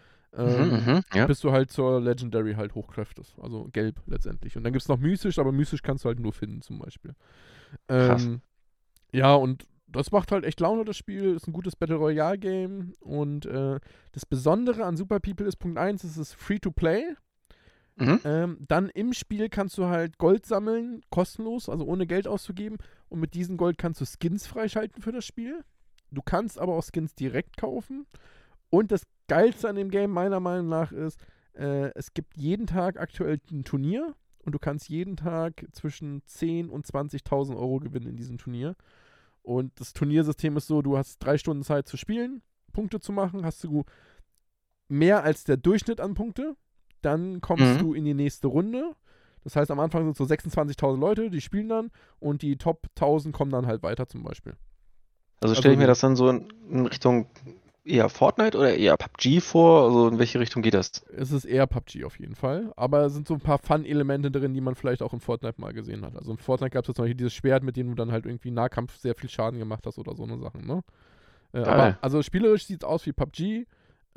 Ja. Bis du halt zur Legendary halt hochcraftest. Also gelb letztendlich. Und dann gibt es noch mythisch, aber mythisch kannst du halt nur finden zum Beispiel. Krass. Ja, und das macht halt echt Laune, das Spiel. Ist ein gutes Battle Royale Game. Und das Besondere an Super People ist Punkt 1, es ist free to play. Dann im Spiel kannst du halt Gold sammeln, kostenlos, also ohne Geld auszugeben. Und mit diesem Gold kannst du Skins freischalten für das Spiel. Du kannst aber auch Skins direkt kaufen. Und das Geilste an dem Game meiner Meinung nach ist, es gibt jeden Tag aktuell ein Turnier. Und du kannst jeden Tag zwischen 10.000 und 20.000 Euro gewinnen in diesem Turnier. Und das Turniersystem ist so, du hast 3 Stunden Zeit zu spielen, Punkte zu machen. Hast du mehr als der Durchschnitt an Punkte, dann kommst du in die nächste Runde. Das heißt, am Anfang sind so 26.000 Leute, die spielen dann und die Top 1.000 kommen dann halt weiter zum Beispiel. Also stelle ich mir das dann so in Richtung eher Fortnite oder eher PUBG vor? Also in welche Richtung geht das? Es ist eher PUBG auf jeden Fall, aber es sind so ein paar Fun-Elemente drin, die man vielleicht auch in Fortnite mal gesehen hat. Also in Fortnite gab es jetzt zum Beispiel dieses Schwert, mit dem du dann halt irgendwie Nahkampf sehr viel Schaden gemacht hast oder so eine Sachen, ne? Aber also spielerisch sieht es aus wie PUBG.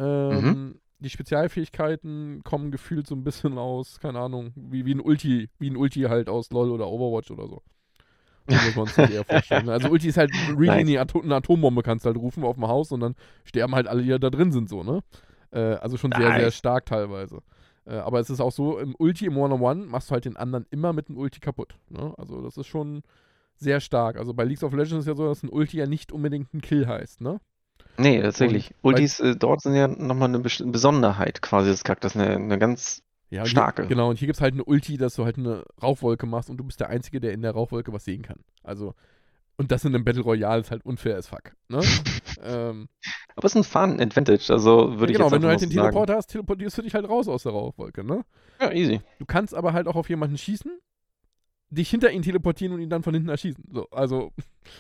Die Spezialfähigkeiten kommen gefühlt so ein bisschen aus, keine Ahnung, wie ein Ulti halt aus LoL oder Overwatch oder so. So muss man sich eher vorstellen. Ne? Also Ulti ist halt really eine Atombombe kannst du halt rufen auf dem Haus und dann sterben halt alle, die da drin sind, so, ne? Also schon sehr, sehr stark teilweise. Aber es ist auch so, im Ulti, im One-on-One machst du halt den anderen immer mit dem Ulti kaputt. Ne? Also das ist schon sehr stark. Also bei League of Legends ist ja so, dass ein Ulti ja nicht unbedingt ein Kill heißt, ne? Nee, tatsächlich. Ultis dort sind ja nochmal eine Besonderheit quasi des Charakters, eine ganz starke. Genau, und hier gibt es halt eine Ulti, dass du halt eine Rauchwolke machst und du bist der Einzige, der in der Rauchwolke was sehen kann. Also, und das in einem Battle Royale ist halt unfair as fuck, ne? Aber es ist ein Fun-Advantage, also würde ich jetzt Genau, wenn du halt den sagen. Teleporter hast, teleportierst du dich halt raus aus der Rauchwolke, ne? Ja, easy. Du kannst aber halt auch auf jemanden schießen, dich hinter ihn teleportieren und ihn dann von hinten erschießen. So, also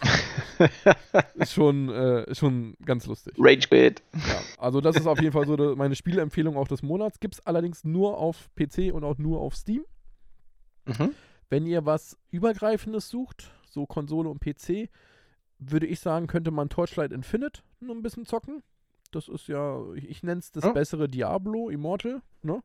ist schon ganz lustig. Rage Quit. Ja, also das ist auf jeden Fall so meine Spieleempfehlung auch des Monats. Gibt es allerdings nur auf PC und auch nur auf Steam. Mhm. Wenn ihr was Übergreifendes sucht, so Konsole und PC, würde ich sagen, könnte man Torchlight Infinite nur ein bisschen zocken. Das ist ja, ich nenne es das bessere Diablo Immortal, ne?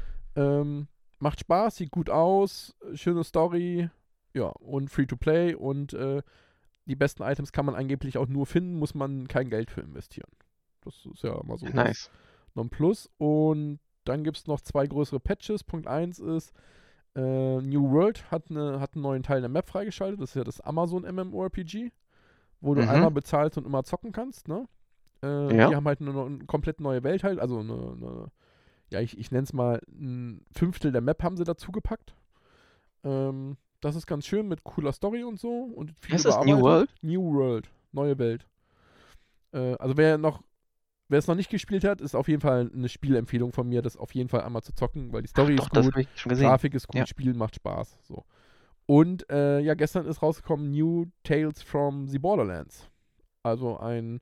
Macht Spaß, sieht gut aus, schöne Story, ja, und Free-to-Play und die besten Items kann man angeblich auch nur finden, muss man kein Geld für investieren. Das ist ja immer so nice. noch ein Plus. Und dann gibt es noch 2 größere Patches. Punkt 1 ist, New World hat einen neuen Teil der Map freigeschaltet. Das ist ja das Amazon MMORPG, wo du einmal bezahlst und immer zocken kannst, ne? Die haben halt eine komplett neue Welt halt, also ich nenne es mal ein Fünftel der Map haben sie dazu gepackt. Das ist ganz schön mit cooler Story und so. Und viel ist das New World? New World, neue Welt. Also wer es noch nicht gespielt hat, ist auf jeden Fall eine Spielempfehlung von mir, das auf jeden Fall einmal zu zocken, weil die Story ist gut, Grafik ist gut, Spielen macht Spaß. So. Und gestern ist rausgekommen New Tales from the Borderlands. Also ein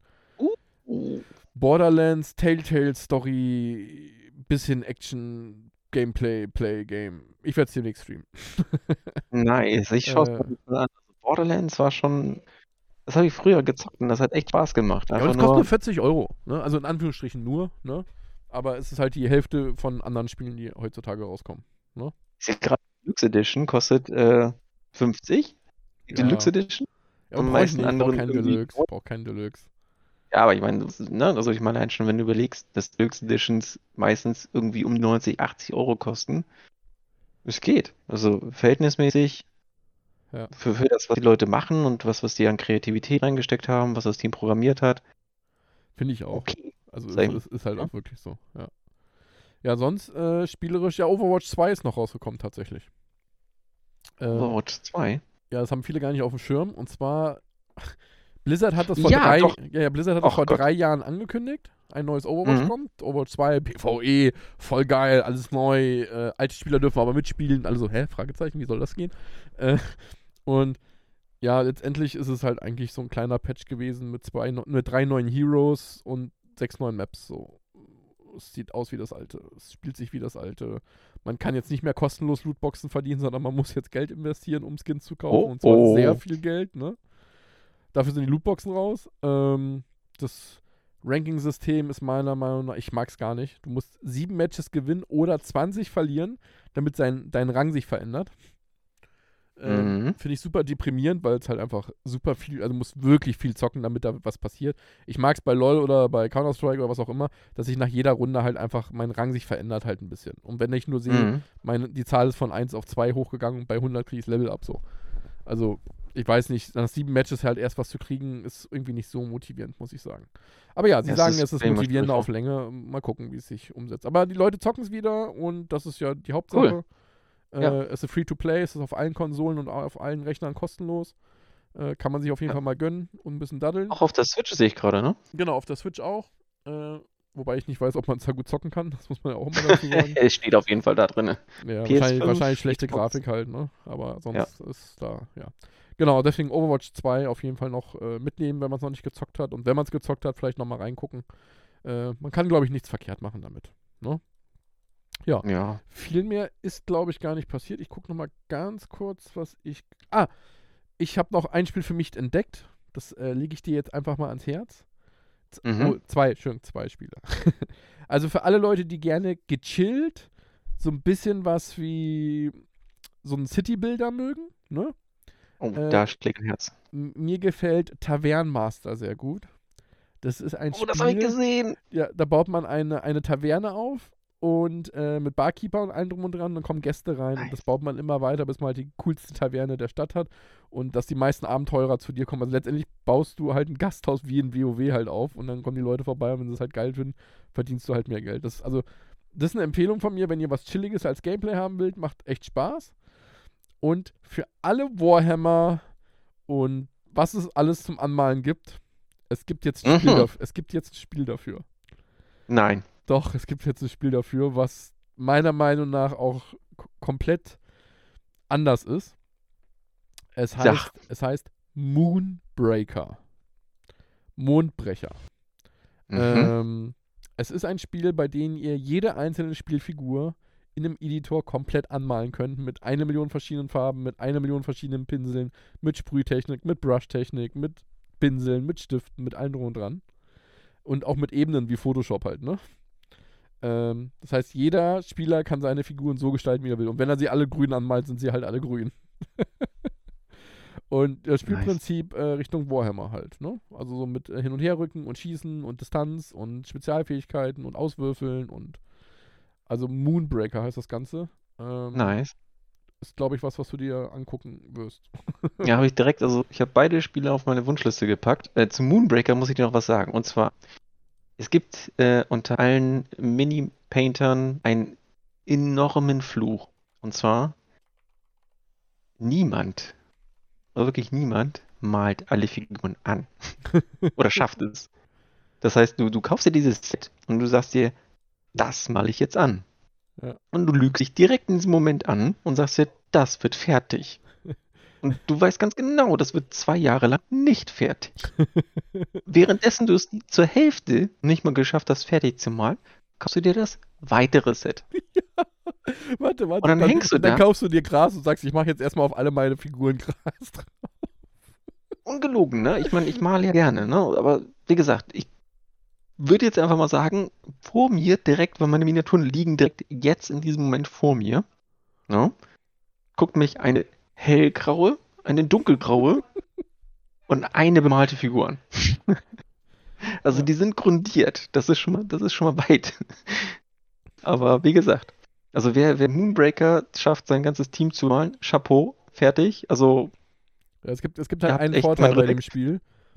Borderlands Telltale Story, bisschen Action, Gameplay, Play-Game. Ich werde es demnächst streamen. Nice, ich schaue es mal an. Borderlands war schon, das habe ich früher gezockt und das hat echt Spaß gemacht. Einfach ja, und es kostet nur 40 €, ne? Also in Anführungsstrichen nur, ne? Aber es ist halt die Hälfte von anderen Spielen, die heutzutage rauskommen, ne? Ist ja gerade Deluxe Edition, kostet 50? Die Deluxe Edition? Ja, und brauche keinen Deluxe. Ja, aber ich meine, ne, also ich meine halt schon, wenn du überlegst, dass Deluxe Editions meistens irgendwie um 90, 80 € kosten. Es geht. Also verhältnismäßig für das, was die Leute machen und was die an Kreativität reingesteckt haben, was das Team programmiert hat. Finde ich auch. Okay. Also es ist halt auch wirklich so, ja. Ja, sonst spielerisch, ja, Overwatch 2 ist noch rausgekommen tatsächlich. Overwatch 2? Ja, das haben viele gar nicht auf dem Schirm. Und zwar Blizzard hat das vor vor 3 Jahren angekündigt. Ein neues Overwatch kommt. Overwatch 2, PvE, voll geil, alles neu. Alte Spieler dürfen aber mitspielen. Alle so, Fragezeichen, wie soll das gehen? Und ja, letztendlich ist es halt eigentlich so ein kleiner Patch gewesen mit 3 neuen Heroes und 6 neuen Maps. So. Es sieht aus wie das alte. Es spielt sich wie das alte. Man kann jetzt nicht mehr kostenlos Lootboxen verdienen, sondern man muss jetzt Geld investieren, um Skins zu kaufen. Und zwar sehr viel Geld, ne? Dafür sind die Lootboxen raus. Das Ranking-System ist meiner Meinung nach, ich mag es gar nicht. Du musst 7 Matches gewinnen oder 20 verlieren, damit dein Rang sich verändert. Finde ich super deprimierend, weil es halt einfach super viel, also du musst wirklich viel zocken, damit da was passiert. Ich mag es bei LoL oder bei Counter-Strike oder was auch immer, dass sich nach jeder Runde halt einfach mein Rang sich verändert halt ein bisschen. Und wenn ich nur sehe, die Zahl ist von 1 auf 2 hochgegangen und bei 100 kriege ich das Level ab so. Also ich weiß nicht, nach 7 Matches halt erst was zu kriegen, ist irgendwie nicht so motivierend, muss ich sagen. Aber ja, sie sagen, es ist motivierender auf Länge. Mal gucken, wie es sich umsetzt. Aber die Leute zocken es wieder und das ist ja die Hauptsache. Cool. Es ist Free-to-Play, es ist auf allen Konsolen und auf allen Rechnern kostenlos. Kann man sich auf jeden Fall mal gönnen und ein bisschen daddeln. Auch auf der Switch sehe ich gerade, ne? Genau, auf der Switch auch. Wobei ich nicht weiß, ob man es da gut zocken kann. Das muss man ja auch immer dazu sagen. Es steht auf jeden Fall da drin. Ja, wahrscheinlich schlechte Grafik halt, ne? Aber sonst ist da, ja. Genau, deswegen Overwatch 2 auf jeden Fall noch mitnehmen, wenn man es noch nicht gezockt hat. Und wenn man es gezockt hat, vielleicht nochmal reingucken. Man kann, glaube ich, nichts verkehrt machen damit. Ne? Ja. Viel mehr ist, glaube ich, gar nicht passiert. Ich gucke nochmal ganz kurz, was ich... ich habe noch ein Spiel für mich entdeckt. Das lege ich dir jetzt einfach mal ans Herz. 2 Spiele. Also für alle Leute, die gerne gechillt, so ein bisschen was wie so ein City-Builder mögen, ne? Oh, da schlägt ein Herz. Mir gefällt Tavernmaster sehr gut. Das ist ein Spiel. Das habe ich gesehen. Ja, da baut man eine Taverne auf und mit Barkeeper und allem drum und dran. Dann kommen Gäste rein und das baut man immer weiter, bis man halt die coolste Taverne der Stadt hat und dass die meisten Abenteurer zu dir kommen. Also letztendlich baust du halt ein Gasthaus wie in WoW halt auf und dann kommen die Leute vorbei und wenn sie es halt geil finden, verdienst du halt mehr Geld. Das ist eine Empfehlung von mir, wenn ihr was Chilliges als Gameplay haben wollt, macht echt Spaß. Und für alle Warhammer und was es alles zum Anmalen gibt, es gibt jetzt ein Spiel dafür. Nein. Doch, es gibt jetzt ein Spiel dafür, was meiner Meinung nach auch komplett anders ist. Es heißt Moonbreaker. Mondbrecher. Es ist ein Spiel, bei dem ihr jede einzelne Spielfigur in einem Editor komplett anmalen könnt, mit 1 Million verschiedenen Farben, mit 1 Million verschiedenen Pinseln, mit Sprühtechnik, mit Brushtechnik, mit Pinseln, mit Stiften, mit allem drum und dran. Und auch mit Ebenen wie Photoshop halt, ne? Das heißt, jeder Spieler kann seine Figuren so gestalten, wie er will. Und wenn er sie alle grün anmalt, sind sie halt alle grün. Und das Spielprinzip Richtung Warhammer halt, ne? Also so mit Hin- und Herrücken und Schießen und Distanz und Spezialfähigkeiten und Auswürfeln und also Moonbreaker heißt das Ganze. Nice. Ist, glaube ich, was du dir angucken wirst. Ja, habe ich direkt, also ich habe beide Spiele auf meine Wunschliste gepackt. Zu Moonbreaker muss ich dir noch was sagen. Und zwar, es gibt unter allen Mini-Paintern einen enormen Fluch. Und zwar, niemand, also wirklich niemand, malt alle Figuren an. Oder schafft es. Das heißt, du kaufst dir dieses Set und du sagst dir, das male ich jetzt an. Ja. Und du lügst dich direkt in diesem Moment an und sagst dir, das wird fertig. Und du weißt ganz genau, das wird 2 Jahre lang nicht fertig. Währenddessen du es zur Hälfte nicht mal geschafft hast, fertig zu malen, kaufst du dir das weitere Set. Ja. Warte. Und dann hängst du da. Dann kaufst du dir Gras und sagst, ich mache jetzt erstmal auf alle meine Figuren Gras drauf. Ungelogen, ne? Ich meine, ich male ja gerne, ne? Aber wie gesagt, ich würde jetzt einfach mal sagen, vor mir direkt, weil meine Miniaturen liegen direkt jetzt in diesem Moment vor mir, ne? Guckt mich eine hellgraue, eine dunkelgraue und eine bemalte Figur an. Also Ja. die sind grundiert. Das ist schon mal weit. Aber wie gesagt, also wer Moonbreaker schafft, sein ganzes Team zu malen, Chapeau, fertig. Also Ja, es gibt ihr halt habt einen echt Vorteil mein bei dem Respekt. Spiel.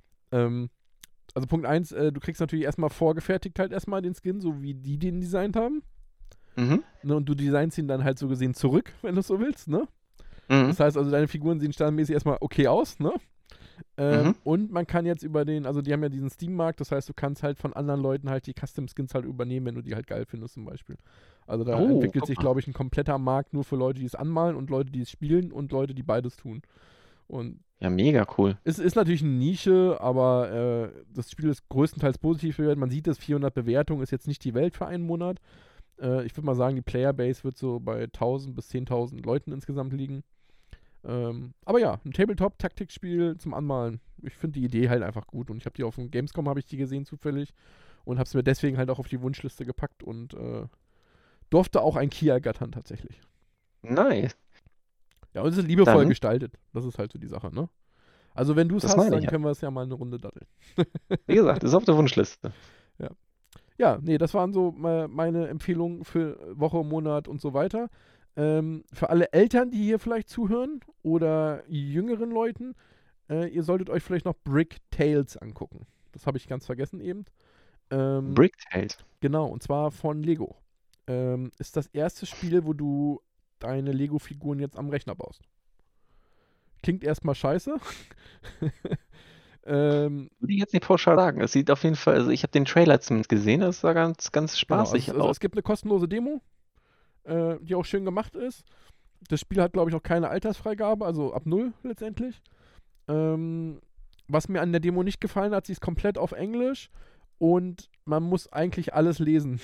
Also Punkt 1, du kriegst natürlich erstmal vorgefertigt halt erstmal den Skin, so wie die den designt haben. Mhm. Ne, und du designst ihn dann halt so gesehen zurück, wenn du es so willst, ne? Mhm. Das heißt also, deine Figuren sehen standardmäßig erstmal okay aus, ne? Mhm. Und man kann jetzt also die haben ja diesen Steam-Markt, das heißt, du kannst halt von anderen Leuten halt die Custom-Skins halt übernehmen, wenn du die halt geil findest zum Beispiel. Also da entwickelt guck sich, mal. glaube ich, ein kompletter Markt nur für Leute, die es anmalen und Leute, die es spielen und Leute, die beides tun. Und Ja, mega cool. es ist natürlich eine Nische, aber das Spiel ist größtenteils positiv bewertet. Man sieht, das 400 Bewertungen ist jetzt nicht die Welt für einen Monat. Ich würde mal sagen, die Playerbase wird so bei 1000 bis 10.000 Leuten insgesamt liegen. Aber ja, ein Tabletop-Taktikspiel zum Anmalen. Ich finde die Idee halt einfach gut und ich habe die auf dem Gamescom, habe ich die gesehen zufällig und habe es mir deswegen halt auch auf die Wunschliste gepackt und durfte auch ein Key ergattern tatsächlich. Nice. Ja, und es ist liebevoll Dann, gestaltet. Das ist halt so die Sache, ne? Also wenn du es das hast, meine dann ich ja. können wir es ja mal eine Runde daddeln. Wie gesagt, ist auf der Wunschliste. Ja, nee, das waren so meine Empfehlungen für Woche, Monat und so weiter. Für alle Eltern, die hier vielleicht zuhören oder jüngeren Leuten, ihr solltet euch vielleicht noch Brick Tales angucken. Das habe ich ganz vergessen eben. Bricktails. Genau, und zwar von Lego. Ist das erste Spiel, wo du deine Lego-Figuren jetzt am Rechner baust. Klingt erstmal scheiße. Würde ich jetzt nicht pauschal sagen. Es sieht auf jeden Fall, also ich habe den Trailer zumindest gesehen, das sah ganz, ganz spaßig genau, also aus. es gibt eine kostenlose Demo, die auch schön gemacht ist. Das Spiel hat, glaube ich, auch keine Altersfreigabe, also ab 0 letztendlich. Was mir an der Demo nicht gefallen hat, sie ist komplett auf Englisch und man muss eigentlich alles lesen.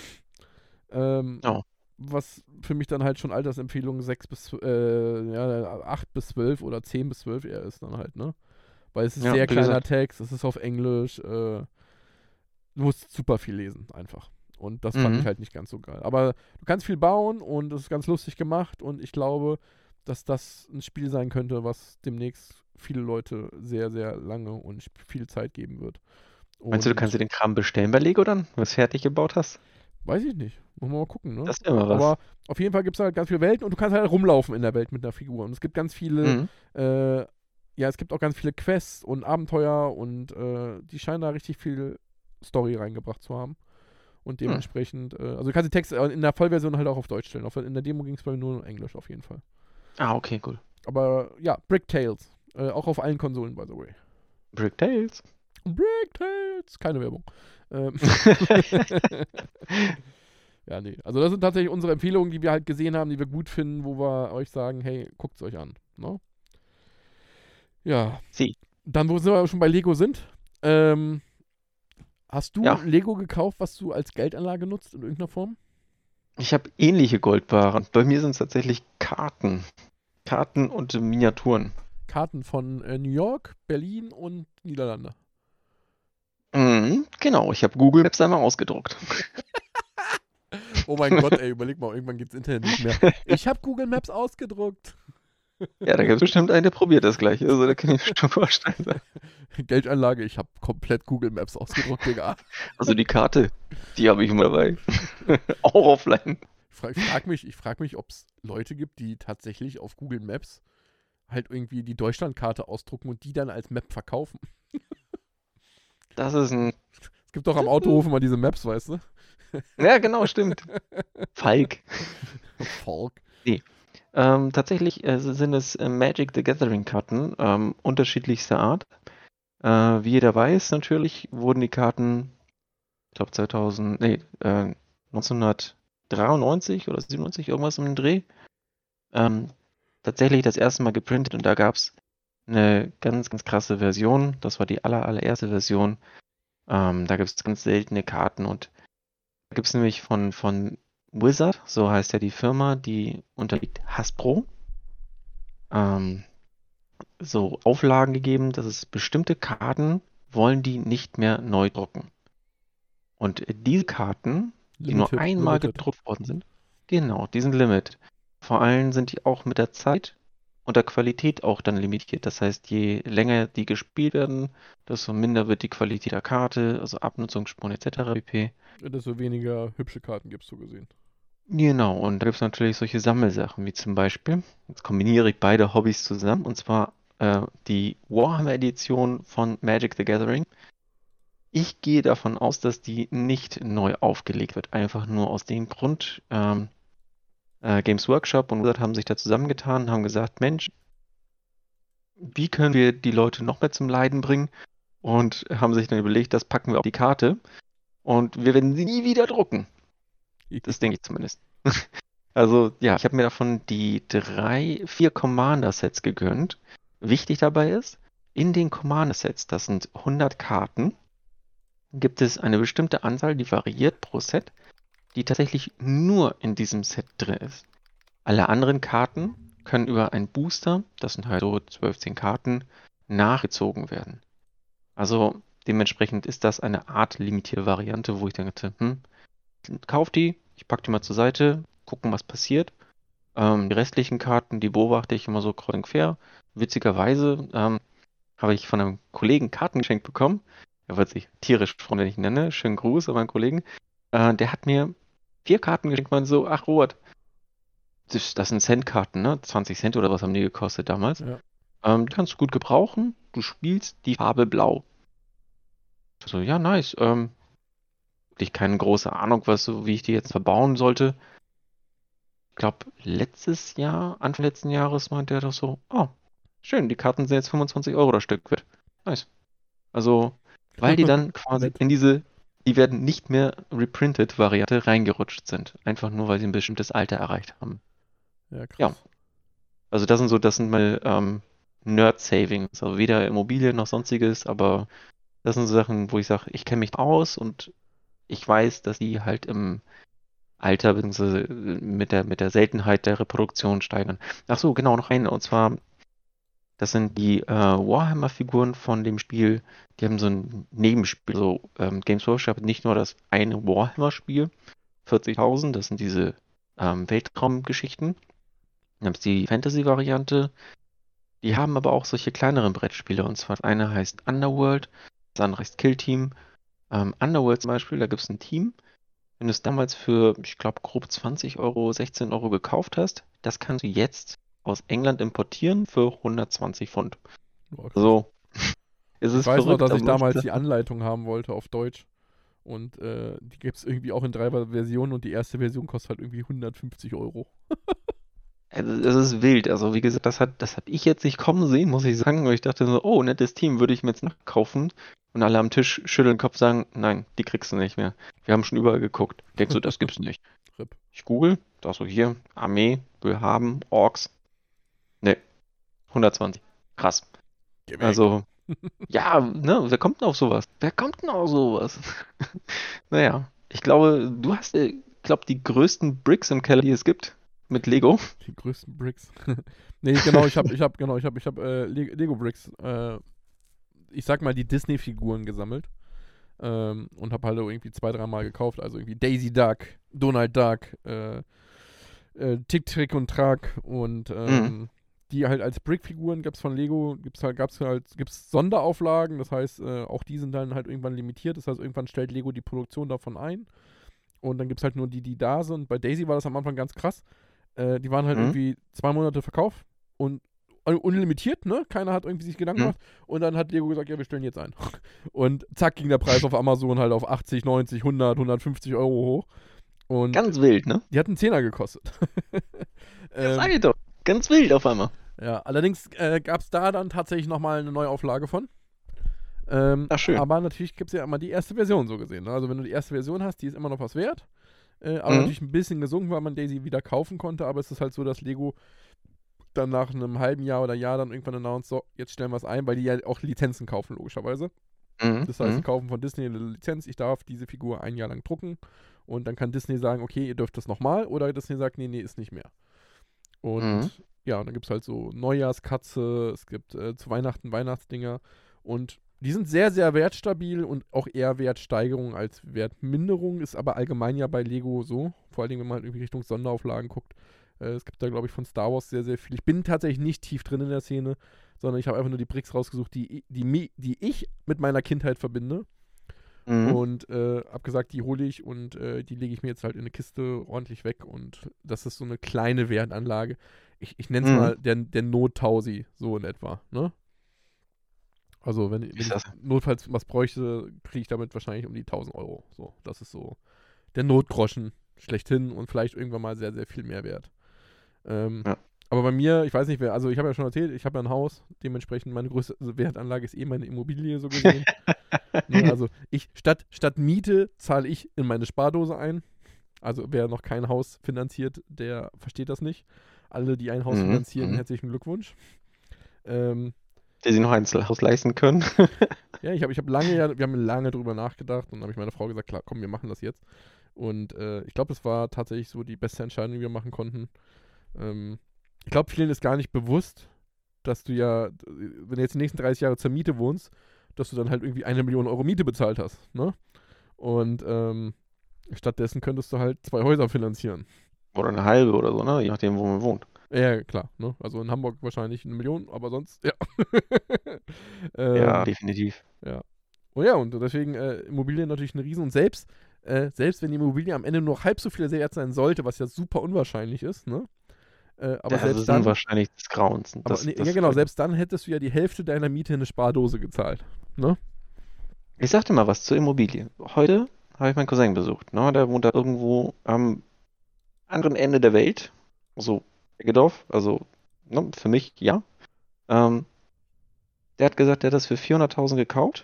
Was für mich dann halt schon Altersempfehlungen 8 bis 12 oder 10 bis 12 eher ist dann halt, ne? Weil es ist sehr kleiner Text, es ist auf Englisch, du musst super viel lesen, einfach. Und das fand ich halt nicht ganz so geil. Aber du kannst viel bauen und es ist ganz lustig gemacht und ich glaube, dass das ein Spiel sein könnte, was demnächst viele Leute sehr, sehr lange und viel Zeit geben wird. Meinst du, du kannst dir den Kram bestellen bei Lego dann, wenn du es fertig gebaut hast? Weiß ich nicht. Muss man mal gucken, ne? Das wäre mal was. Aber auf jeden Fall gibt es halt ganz viele Welten und du kannst halt rumlaufen in der Welt mit einer Figur. Und es gibt ganz viele, Mhm. ja, es gibt auch ganz viele Quests und Abenteuer und die scheinen da richtig viel Story reingebracht zu haben. Und Hm. dementsprechend, also du kannst die Texte in der Vollversion halt auch auf Deutsch stellen. In der Demo ging es bei mir nur in Englisch auf jeden Fall. Ah, okay, cool. Aber ja, Brick Tales. Auch auf allen Konsolen, by the way. Brick Tales. Brick Tales! Keine Werbung. Ja, nee. Also das sind tatsächlich unsere Empfehlungen, die wir halt gesehen haben, die wir gut finden, wo wir euch sagen, hey, guckt es euch an. Ne? Ja. Sie. Dann, wo wir schon bei Lego sind, hast du Ja, Lego gekauft, was du als Geldanlage nutzt in irgendeiner Form? ich habe ähnliche Goldbarren. Bei mir sind es tatsächlich Karten. Karten und Miniaturen. Karten von New York, Berlin und Niederlande. Mhm, genau, ich habe Google Maps einmal ausgedruckt. Oh mein Gott, ey, überleg mal, irgendwann gibt's Internet nicht mehr. Ich habe Google Maps ausgedruckt. Ja, da gibt es bestimmt einen, der probiert das gleich. Also da kann ich mir schon vorstellen. Geldanlage, ich habe komplett Google Maps ausgedruckt, Digga. Also die Karte, die habe ich immer dabei. Auch offline. Ich frag mich, ob es Leute gibt, die tatsächlich auf Google Maps halt irgendwie die Deutschlandkarte ausdrucken und die dann als Map verkaufen. Das ist ein. Es gibt doch am Autohof immer diese Maps, weißt du? Ja, genau, stimmt. Falk. Volk. Nee. Tatsächlich sind es Magic the Gathering Karten unterschiedlichster Art. Wie jeder weiß, natürlich wurden die Karten, ich glaube 1993 oder 97, irgendwas um den Dreh, tatsächlich das erste Mal geprintet und da gab es eine ganz, ganz krasse Version. Das war die allererste Version. Da gibt es ganz seltene Karten und da gibt es nämlich von Wizard, so heißt ja die Firma, die unterliegt Hasbro, ähm, so Auflagen gegeben, dass es bestimmte Karten wollen die nicht mehr neu drucken. Und diese Karten, die nur einmal Limited. gedruckt worden sind, genau, die sind limited. Vor allem sind die auch mit der Zeit und der Qualität auch dann limitiert. Das heißt, je länger die gespielt werden, desto minder wird die Qualität der Karte, also Abnutzungsspuren etc. pp. Desto weniger hübsche Karten gibt's so gesehen. Genau, und da gibt es natürlich solche Sammelsachen, wie zum Beispiel, jetzt kombiniere ich beide Hobbys zusammen, und zwar die Warhammer-Edition von Magic the Gathering. Ich gehe davon aus, dass die nicht neu aufgelegt wird, einfach nur aus dem Grund, Games Workshop und Wizard haben sich da zusammengetan und haben gesagt, Mensch, wie können wir die Leute noch mehr zum Leiden bringen? Und haben sich dann überlegt, das packen wir auf die Karte und wir werden sie nie wieder drucken. Das denke ich zumindest. Also ja, ich habe mir davon die 4 Commander-Sets gegönnt. Wichtig dabei ist, in den Commander-Sets, das sind 100 Karten, gibt es eine bestimmte Anzahl, die variiert pro Set, die tatsächlich nur in diesem Set drin ist. Alle anderen Karten können über einen Booster, das sind halt so 12, 10 Karten, nachgezogen werden. Also dementsprechend ist das eine Art limitierte Variante, wo ich dachte, kauf die, ich pack die mal zur Seite, gucken, was passiert. Die restlichen Karten, die beobachte ich immer so kreuz und quer. Witzigerweise habe ich von einem Kollegen Karten geschenkt bekommen. Er wird sich tierisch freuen, wenn ich ihn nenne. Schönen Gruß an meinen Kollegen. Der hat mir 4 Karten geschenkt, man so, ach Robert, das sind Centkarten, ne? 20 Cent oder was haben die gekostet damals. Ja. Die kannst du gut gebrauchen. Du spielst die Farbe Blau. So, ja, nice. Ich keine große Ahnung, wie ich die jetzt verbauen sollte. Ich glaube, Anfang letzten Jahres meinte er doch so, oh, schön, die Karten sind jetzt 25 Euro das Stück wert. Nice. Also, weil die dann quasi Nett. in die werden nicht mehr reprinted Variante reingerutscht sind. Einfach nur, weil sie ein bestimmtes Alter erreicht haben. Ja, Ja, krass. also das sind meine Nerd-Savings. Also weder Immobilien noch sonstiges, aber das sind so Sachen, wo ich sage, ich kenne mich aus und ich weiß, dass die halt im Alter bzw. Mit der Seltenheit der Reproduktion steigern. Ach so, genau, noch eine. Und zwar, das sind die Warhammer-Figuren von dem Spiel. Die haben so ein Nebenspiel. So, Games Workshop hat nicht nur das eine Warhammer-Spiel, 40.000, das sind diese Weltraumgeschichten. Dann haben sie die Fantasy-Variante. Die haben aber auch solche kleineren Brettspiele. Und zwar das eine heißt Underworld, das andere heißt Kill Team. Underworld zum Beispiel, da gibt es ein Team. wenn du es damals für, ich glaube, grob 20 Euro, 16 Euro gekauft hast, das kannst du jetzt aus England importieren für 120 Pfund. Boah, krass. So, es Ich ist weiß noch, verrückt, dass aber ich manche damals die Sachen. Anleitung haben wollte auf Deutsch. Und die gibt es irgendwie auch in 3 Versionen und die erste Version kostet halt irgendwie 150 Euro. Also, es ist wild. Also, wie gesagt, das hab ich jetzt nicht kommen sehen, muss ich sagen. Und ich dachte so, oh, nettes Team, würde ich mir jetzt nachkaufen. Und alle am Tisch schütteln den Kopf, sagen, nein, die kriegst du nicht mehr. Wir haben schon überall geguckt. Denkst du, das gibt's nicht? RIP. Ich google, da so hier, Armee, will haben, Orks. Ne, 120. Krass. Geh weg. Also, ja, ne, wer kommt denn auf sowas? Wer kommt denn auf sowas? Naja, ich glaube, du hast, ich glaube, die größten Bricks im Keller, die es gibt. Mit Lego. Die größten Bricks. Nee, genau, ich hab Lego Bricks, ich sag mal, die Disney-Figuren gesammelt. Und hab halt irgendwie 2, 3 Mal gekauft. Also irgendwie Daisy Duck, Donald Duck, Tick, Trick und Track und Mhm. die halt als Brickfiguren gab's von Lego, gibt's Sonderauflagen, das heißt, auch die sind dann halt irgendwann limitiert, das heißt, irgendwann stellt Lego die Produktion davon ein und dann gibt's halt nur die da sind. Bei Daisy war das am Anfang ganz krass. Die waren halt Mhm. irgendwie 2 Monate Verkauf und unlimitiert, ne? Keiner hat irgendwie sich Gedanken Mhm. gemacht. Und dann hat Lego gesagt, ja, wir stellen jetzt ein. Und zack ging der Preis auf Amazon halt auf 80, 90, 100, 150 Euro hoch. Und Ganz wild, ne? die hat einen Zehner gekostet. Ja, sag ähm, ich doch. Ganz wild auf einmal. ja, allerdings gab es da dann tatsächlich nochmal eine Neuauflage von. Ach, schön. Aber natürlich gibt es ja immer die erste Version so gesehen. Ne? Also wenn du die erste Version hast, die ist immer noch was wert. Aber Mhm. natürlich ein bisschen gesunken, weil man Daisy wieder kaufen konnte. Aber es ist halt so, dass Lego dann nach einem halben Jahr oder Jahr dann irgendwann announced, so, jetzt stellen wir es ein, weil die ja auch Lizenzen kaufen, logischerweise. Mhm. Das heißt, sie Mhm. kaufen von Disney eine Lizenz, ich darf diese Figur ein Jahr lang drucken und dann kann Disney sagen, okay, ihr dürft das nochmal oder Disney sagt, nee, nee, ist nicht mehr. Mhm. Und ja, und dann gibt es halt so Neujahrskatze, es gibt zu Weihnachten Weihnachtsdinger und die sind sehr, sehr wertstabil und auch eher Wertsteigerung als Wertminderung, ist aber allgemein ja bei Lego so, vor allen Dingen, wenn man halt irgendwie Richtung Sonderauflagen guckt. Es gibt da, glaube ich, von Star Wars sehr, sehr viel. Ich bin tatsächlich nicht tief drin in der Szene, sondern ich habe einfach nur die Bricks rausgesucht, die ich mit meiner Kindheit verbinde. Mhm. Und hab gesagt, die hole ich und die lege ich mir jetzt halt in eine Kiste ordentlich weg. Und das ist so eine kleine Wertanlage. Ich nenne es Mhm. mal der Not-Tausi, so in etwa. Ne? Also, wenn Ist ich das? notfalls was bräuchte, kriege ich damit wahrscheinlich um die 1.000 Euro. So, das ist so der Notgroschen schlechthin und vielleicht irgendwann mal sehr, sehr viel mehr wert. Ähm, Ja. aber bei mir, ich weiß nicht, wer, also ich habe ja schon erzählt, ich habe ja ein Haus, dementsprechend meine größte Wertanlage ist meine Immobilie so gesehen. Ne, also statt Miete zahle ich in meine Spardose ein. Also wer noch kein Haus finanziert, der versteht das nicht. Alle, die ein Haus Mhm. finanzieren, Mhm. herzlichen Glückwunsch. Ähm, Die sich noch ein Einzelhaus leisten können. ja, wir haben lange drüber nachgedacht und dann habe ich meiner Frau gesagt, klar, komm, wir machen das jetzt. Und ich glaube, das war tatsächlich so die beste Entscheidung, die wir machen konnten. Ähm, ich glaube, vielen ist gar nicht bewusst, dass du ja, wenn du jetzt die nächsten 30 Jahre zur Miete wohnst, dass du dann halt irgendwie 1 Million Euro Miete bezahlt hast. Ne? Und stattdessen könntest du halt 2 Häuser finanzieren. Oder eine halbe oder so, ne? Je nachdem, wo man wohnt. Ja, klar. Ne? Also in Hamburg wahrscheinlich 1 Million, aber sonst, ja. Ja, ähm, definitiv. ja. Oh ja, und deswegen Immobilien natürlich ein Riesen. Und selbst wenn die Immobilie am Ende nur noch halb so viel wert sein sollte, was ja super unwahrscheinlich ist, ne? Aber Das selbst ist dann, unwahrscheinlich des Grauens. aber nee, ja Das genau, glaube ich. selbst dann hättest du ja die Hälfte deiner Miete in eine Spardose gezahlt. Ne? Ich sagte mal was zur Immobilie. Heute habe ich meinen Cousin besucht. Ne? Der wohnt da irgendwo am anderen Ende der Welt. So, Eggedorf. Also, ne, für mich, ja. Ähm, Der hat gesagt, der hat das für 400.000 gekauft.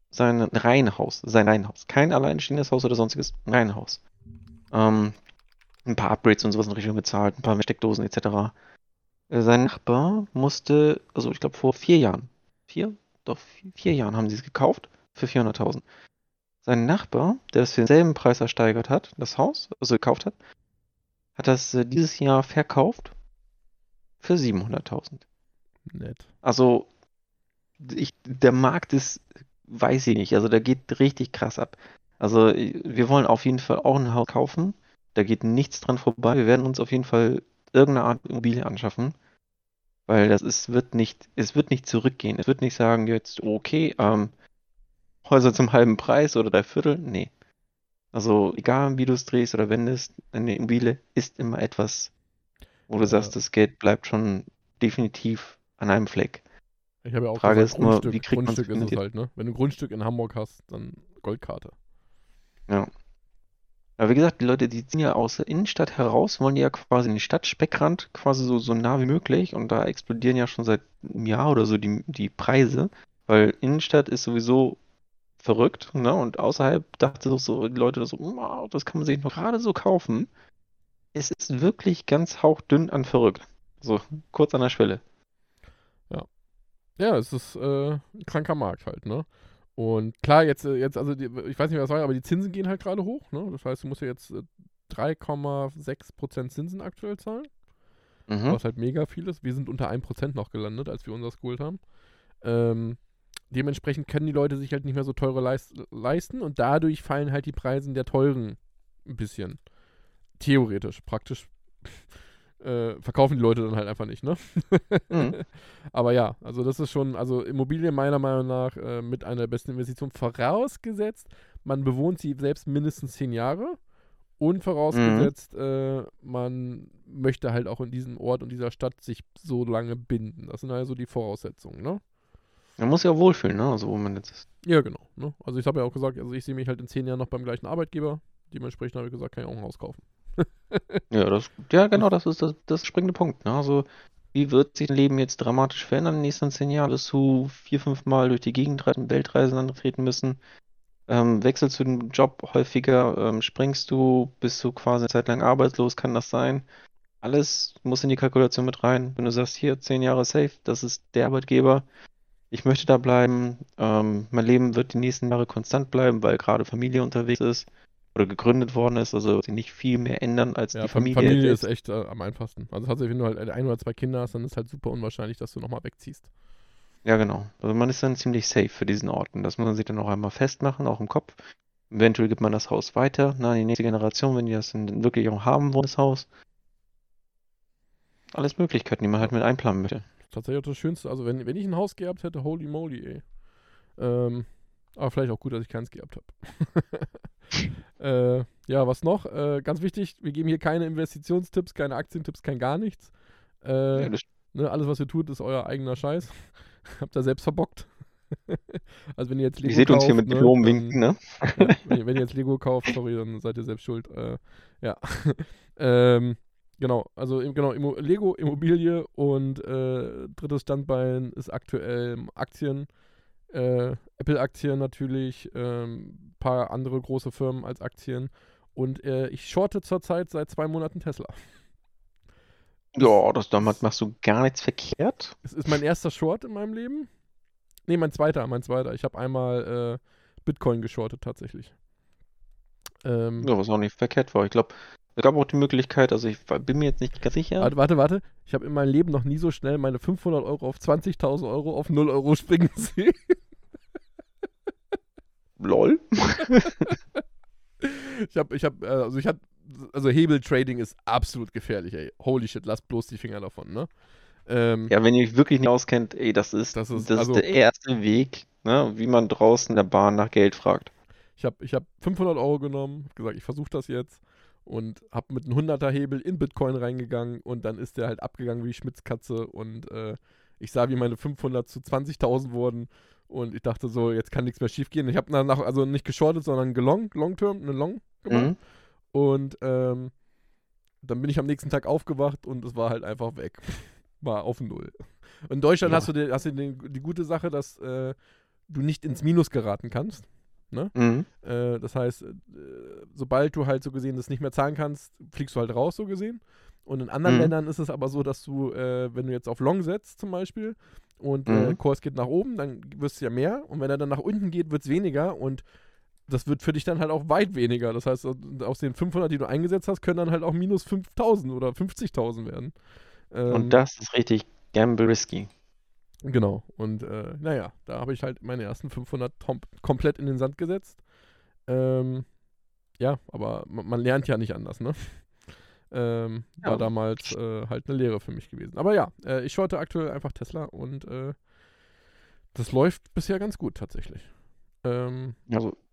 Sein Reihenhaus. Kein alleinstehendes Haus oder sonstiges, ein Reihenhaus. Ähm, ein paar Upgrades und sowas in Richtung bezahlt, ein paar mehr Steckdosen etc. Sein Nachbar musste, also ich glaube vor 4 Jahren, doch 4 Jahren haben sie es gekauft für 400.000. Sein Nachbar, der das für denselben Preis ersteigert hat, das Haus, also gekauft hat, hat das dieses Jahr verkauft für 700.000. Nett. Also der Markt ist, weiß ich nicht, also der geht richtig krass ab. Also wir wollen auf jeden Fall auch ein Haus kaufen. Da geht nichts dran vorbei. Wir werden uns auf jeden Fall irgendeine Art Immobilie anschaffen, weil es wird nicht zurückgehen. Es wird nicht sagen, jetzt, okay, Häuser zum halben Preis oder 3/4. Nee. Also egal wie du es drehst oder wendest, eine Immobilie ist immer etwas, wo du sagst, das Geld bleibt schon definitiv an einem Fleck. Ich habe ja auch Frage gesagt, ist nur, wie kriegt man es Grundstück ist es finanziert? halt, ne? Wenn du ein Grundstück in Hamburg hast, dann Goldkarte. Ja. Aber wie gesagt, die Leute, die ziehen ja aus der Innenstadt heraus, wollen ja quasi in den Stadtspeckrand, quasi so nah wie möglich. Und da explodieren ja schon seit einem Jahr oder so die Preise, weil Innenstadt ist sowieso verrückt, ne? Und außerhalb dachte so die Leute so, "Wow, das kann man sich noch gerade so kaufen." Es ist wirklich ganz hauchdünn an verrückt. So, kurz an der Schwelle. Ja. Ja, es ist ein kranker Markt halt, ne? Und klar, jetzt also ich weiß nicht, was war, aber die Zinsen gehen halt gerade hoch, ne? Das heißt, du musst ja jetzt 3,6% Zinsen aktuell zahlen, Mhm. was halt mega viel ist. Wir sind unter 1% noch gelandet, als wir unseres geholt haben. Ähm, dementsprechend können die Leute sich halt nicht mehr so teure leisten und dadurch fallen halt die Preise der teuren ein bisschen. Theoretisch. Praktisch verkaufen die Leute dann halt einfach nicht, ne? Mhm. Aber ja, also das ist schon, also Immobilien meiner Meinung nach mit einer der besten Investitionen, vorausgesetzt, man bewohnt sie selbst mindestens 10 Jahre und Mhm. vorausgesetzt, man möchte halt auch in diesem Ort und dieser Stadt sich so lange binden. Das sind also die Voraussetzungen, ne? Man muss sich auch wohlfühlen, ne? Also, wo man jetzt ist. Ja, genau. Ne? Also ich habe ja auch gesagt, also ich sehe mich halt in 10 Jahren noch beim gleichen Arbeitgeber. Dementsprechend habe ich gesagt, kann ich auch ein Haus kaufen. Ja, Das, genau, das ist das springende Punkt, ne? Also, wie wird sich dein Leben jetzt dramatisch verändern in den nächsten 10 Jahren? Wirst du 4, 5 Mal durch die Gegend reisen, Weltreisen antreten müssen? Wechselst du den Job häufiger? Springst du? Bist du quasi eine Zeit lang arbeitslos? Kann das sein? Alles muss in die Kalkulation mit rein. Wenn du sagst, hier 10 Jahre safe, das ist der Arbeitgeber, ich möchte da bleiben, mein Leben wird die nächsten Jahre konstant bleiben, weil gerade Familie unterwegs ist oder gegründet worden ist, also wird sich nicht viel mehr ändern als ja, die Familie Familie ist selbst. echt am einfachsten. Also tatsächlich, wenn du halt ein oder zwei Kinder hast, dann ist halt super unwahrscheinlich, dass du nochmal wegziehst. Ja, genau. Also man ist dann ziemlich safe für diesen Ort und das muss man sich dann auch einmal festmachen, auch im Kopf. Eventuell gibt man das Haus weiter, an die nächste Generation, wenn die das dann wirklich auch haben wollen, das Haus. Alles Möglichkeiten, die man Ja, halt mit einplanen möchte. tatsächlich auch das Schönste. Also wenn ich ein Haus gehabt hätte, holy moly, ey. Ähm, aber vielleicht auch gut, dass ich keins gehabt habe. Ja, was noch? Ganz wichtig, wir geben hier keine Investitionstipps, keine Aktientipps, kein gar nichts. Ja, Ne, alles, was ihr tut, ist euer eigener Scheiß. Habt ihr selbst verbockt. Also wenn ihr jetzt ihr Lego seht uns hier kauft, mit ne, Diplomen dann, winken, ne? ja, wenn ihr jetzt Lego kauft, sorry, dann seid ihr selbst schuld. Ja. ähm, genau, also genau, Lego, Immobilie und drittes Standbein ist aktuell Aktien. Apple-Aktien natürlich, paar andere große Firmen als Aktien. Und ich shorte zurzeit seit 2 Monaten Tesla. Ist, Ja, damit ist, machst du gar nichts verkehrt. ist mein erster Short in meinem Leben. Nee, mein zweiter. Ich habe einmal Bitcoin geschortet tatsächlich. Ähm, Ja, was auch nicht verkehrt war. Ich glaube, es gab auch die Möglichkeit, also ich bin mir jetzt nicht ganz sicher. warte. Ich habe in meinem Leben noch nie so schnell meine 500 Euro auf 20.000 Euro auf 0 Euro springen sehen. Lol. Also Hebeltrading ist absolut gefährlich, ey. Holy shit, lasst bloß die Finger davon, ne? Ähm, Ja, wenn ihr euch wirklich nicht auskennt, ey, das ist, das ist also, der erste Weg, ne, wie man draußen in der Bahn nach Geld fragt. ich hab 500 Euro genommen, hab gesagt, ich versuche das jetzt und hab mit einem 100er Hebel in Bitcoin reingegangen und dann ist der halt abgegangen wie Schmitzkatze und ich sah, wie meine 500 zu 20.000 wurden und ich dachte so, jetzt kann nichts mehr schief gehen. Ich habe danach also nicht geschortet, sondern Long-Term, eine Long gemacht Mhm. und dann bin ich am nächsten Tag aufgewacht und es war halt einfach weg. War auf Null. In Deutschland Ja. hast du die gute Sache, dass du nicht ins Minus geraten kannst. Ne? Mhm. Das heißt, sobald du halt so gesehen das nicht mehr zahlen kannst, fliegst du halt raus, so gesehen. Und in anderen Mhm. Ländern ist es aber so, dass du, wenn du jetzt auf Long setzt zum Beispiel und Mhm. Kurs geht nach oben, dann wirst du ja mehr. Und wenn er dann nach unten geht, wird es weniger. Und das wird für dich dann halt auch weit weniger. Das heißt, aus den 500, die du eingesetzt hast, können dann halt auch minus 5.000 oder 50.000 werden. Und Ähm, das ist richtig gamble risky. Genau. Und naja, da habe ich halt meine ersten 500 komplett in den Sand gesetzt. Ähm, ja, aber man lernt ja nicht anders, ne? War Ja, damals halt eine Lehre für mich gewesen. Aber ja, ich shorte aktuell einfach Tesla und das läuft bisher ganz gut tatsächlich. Ähm, also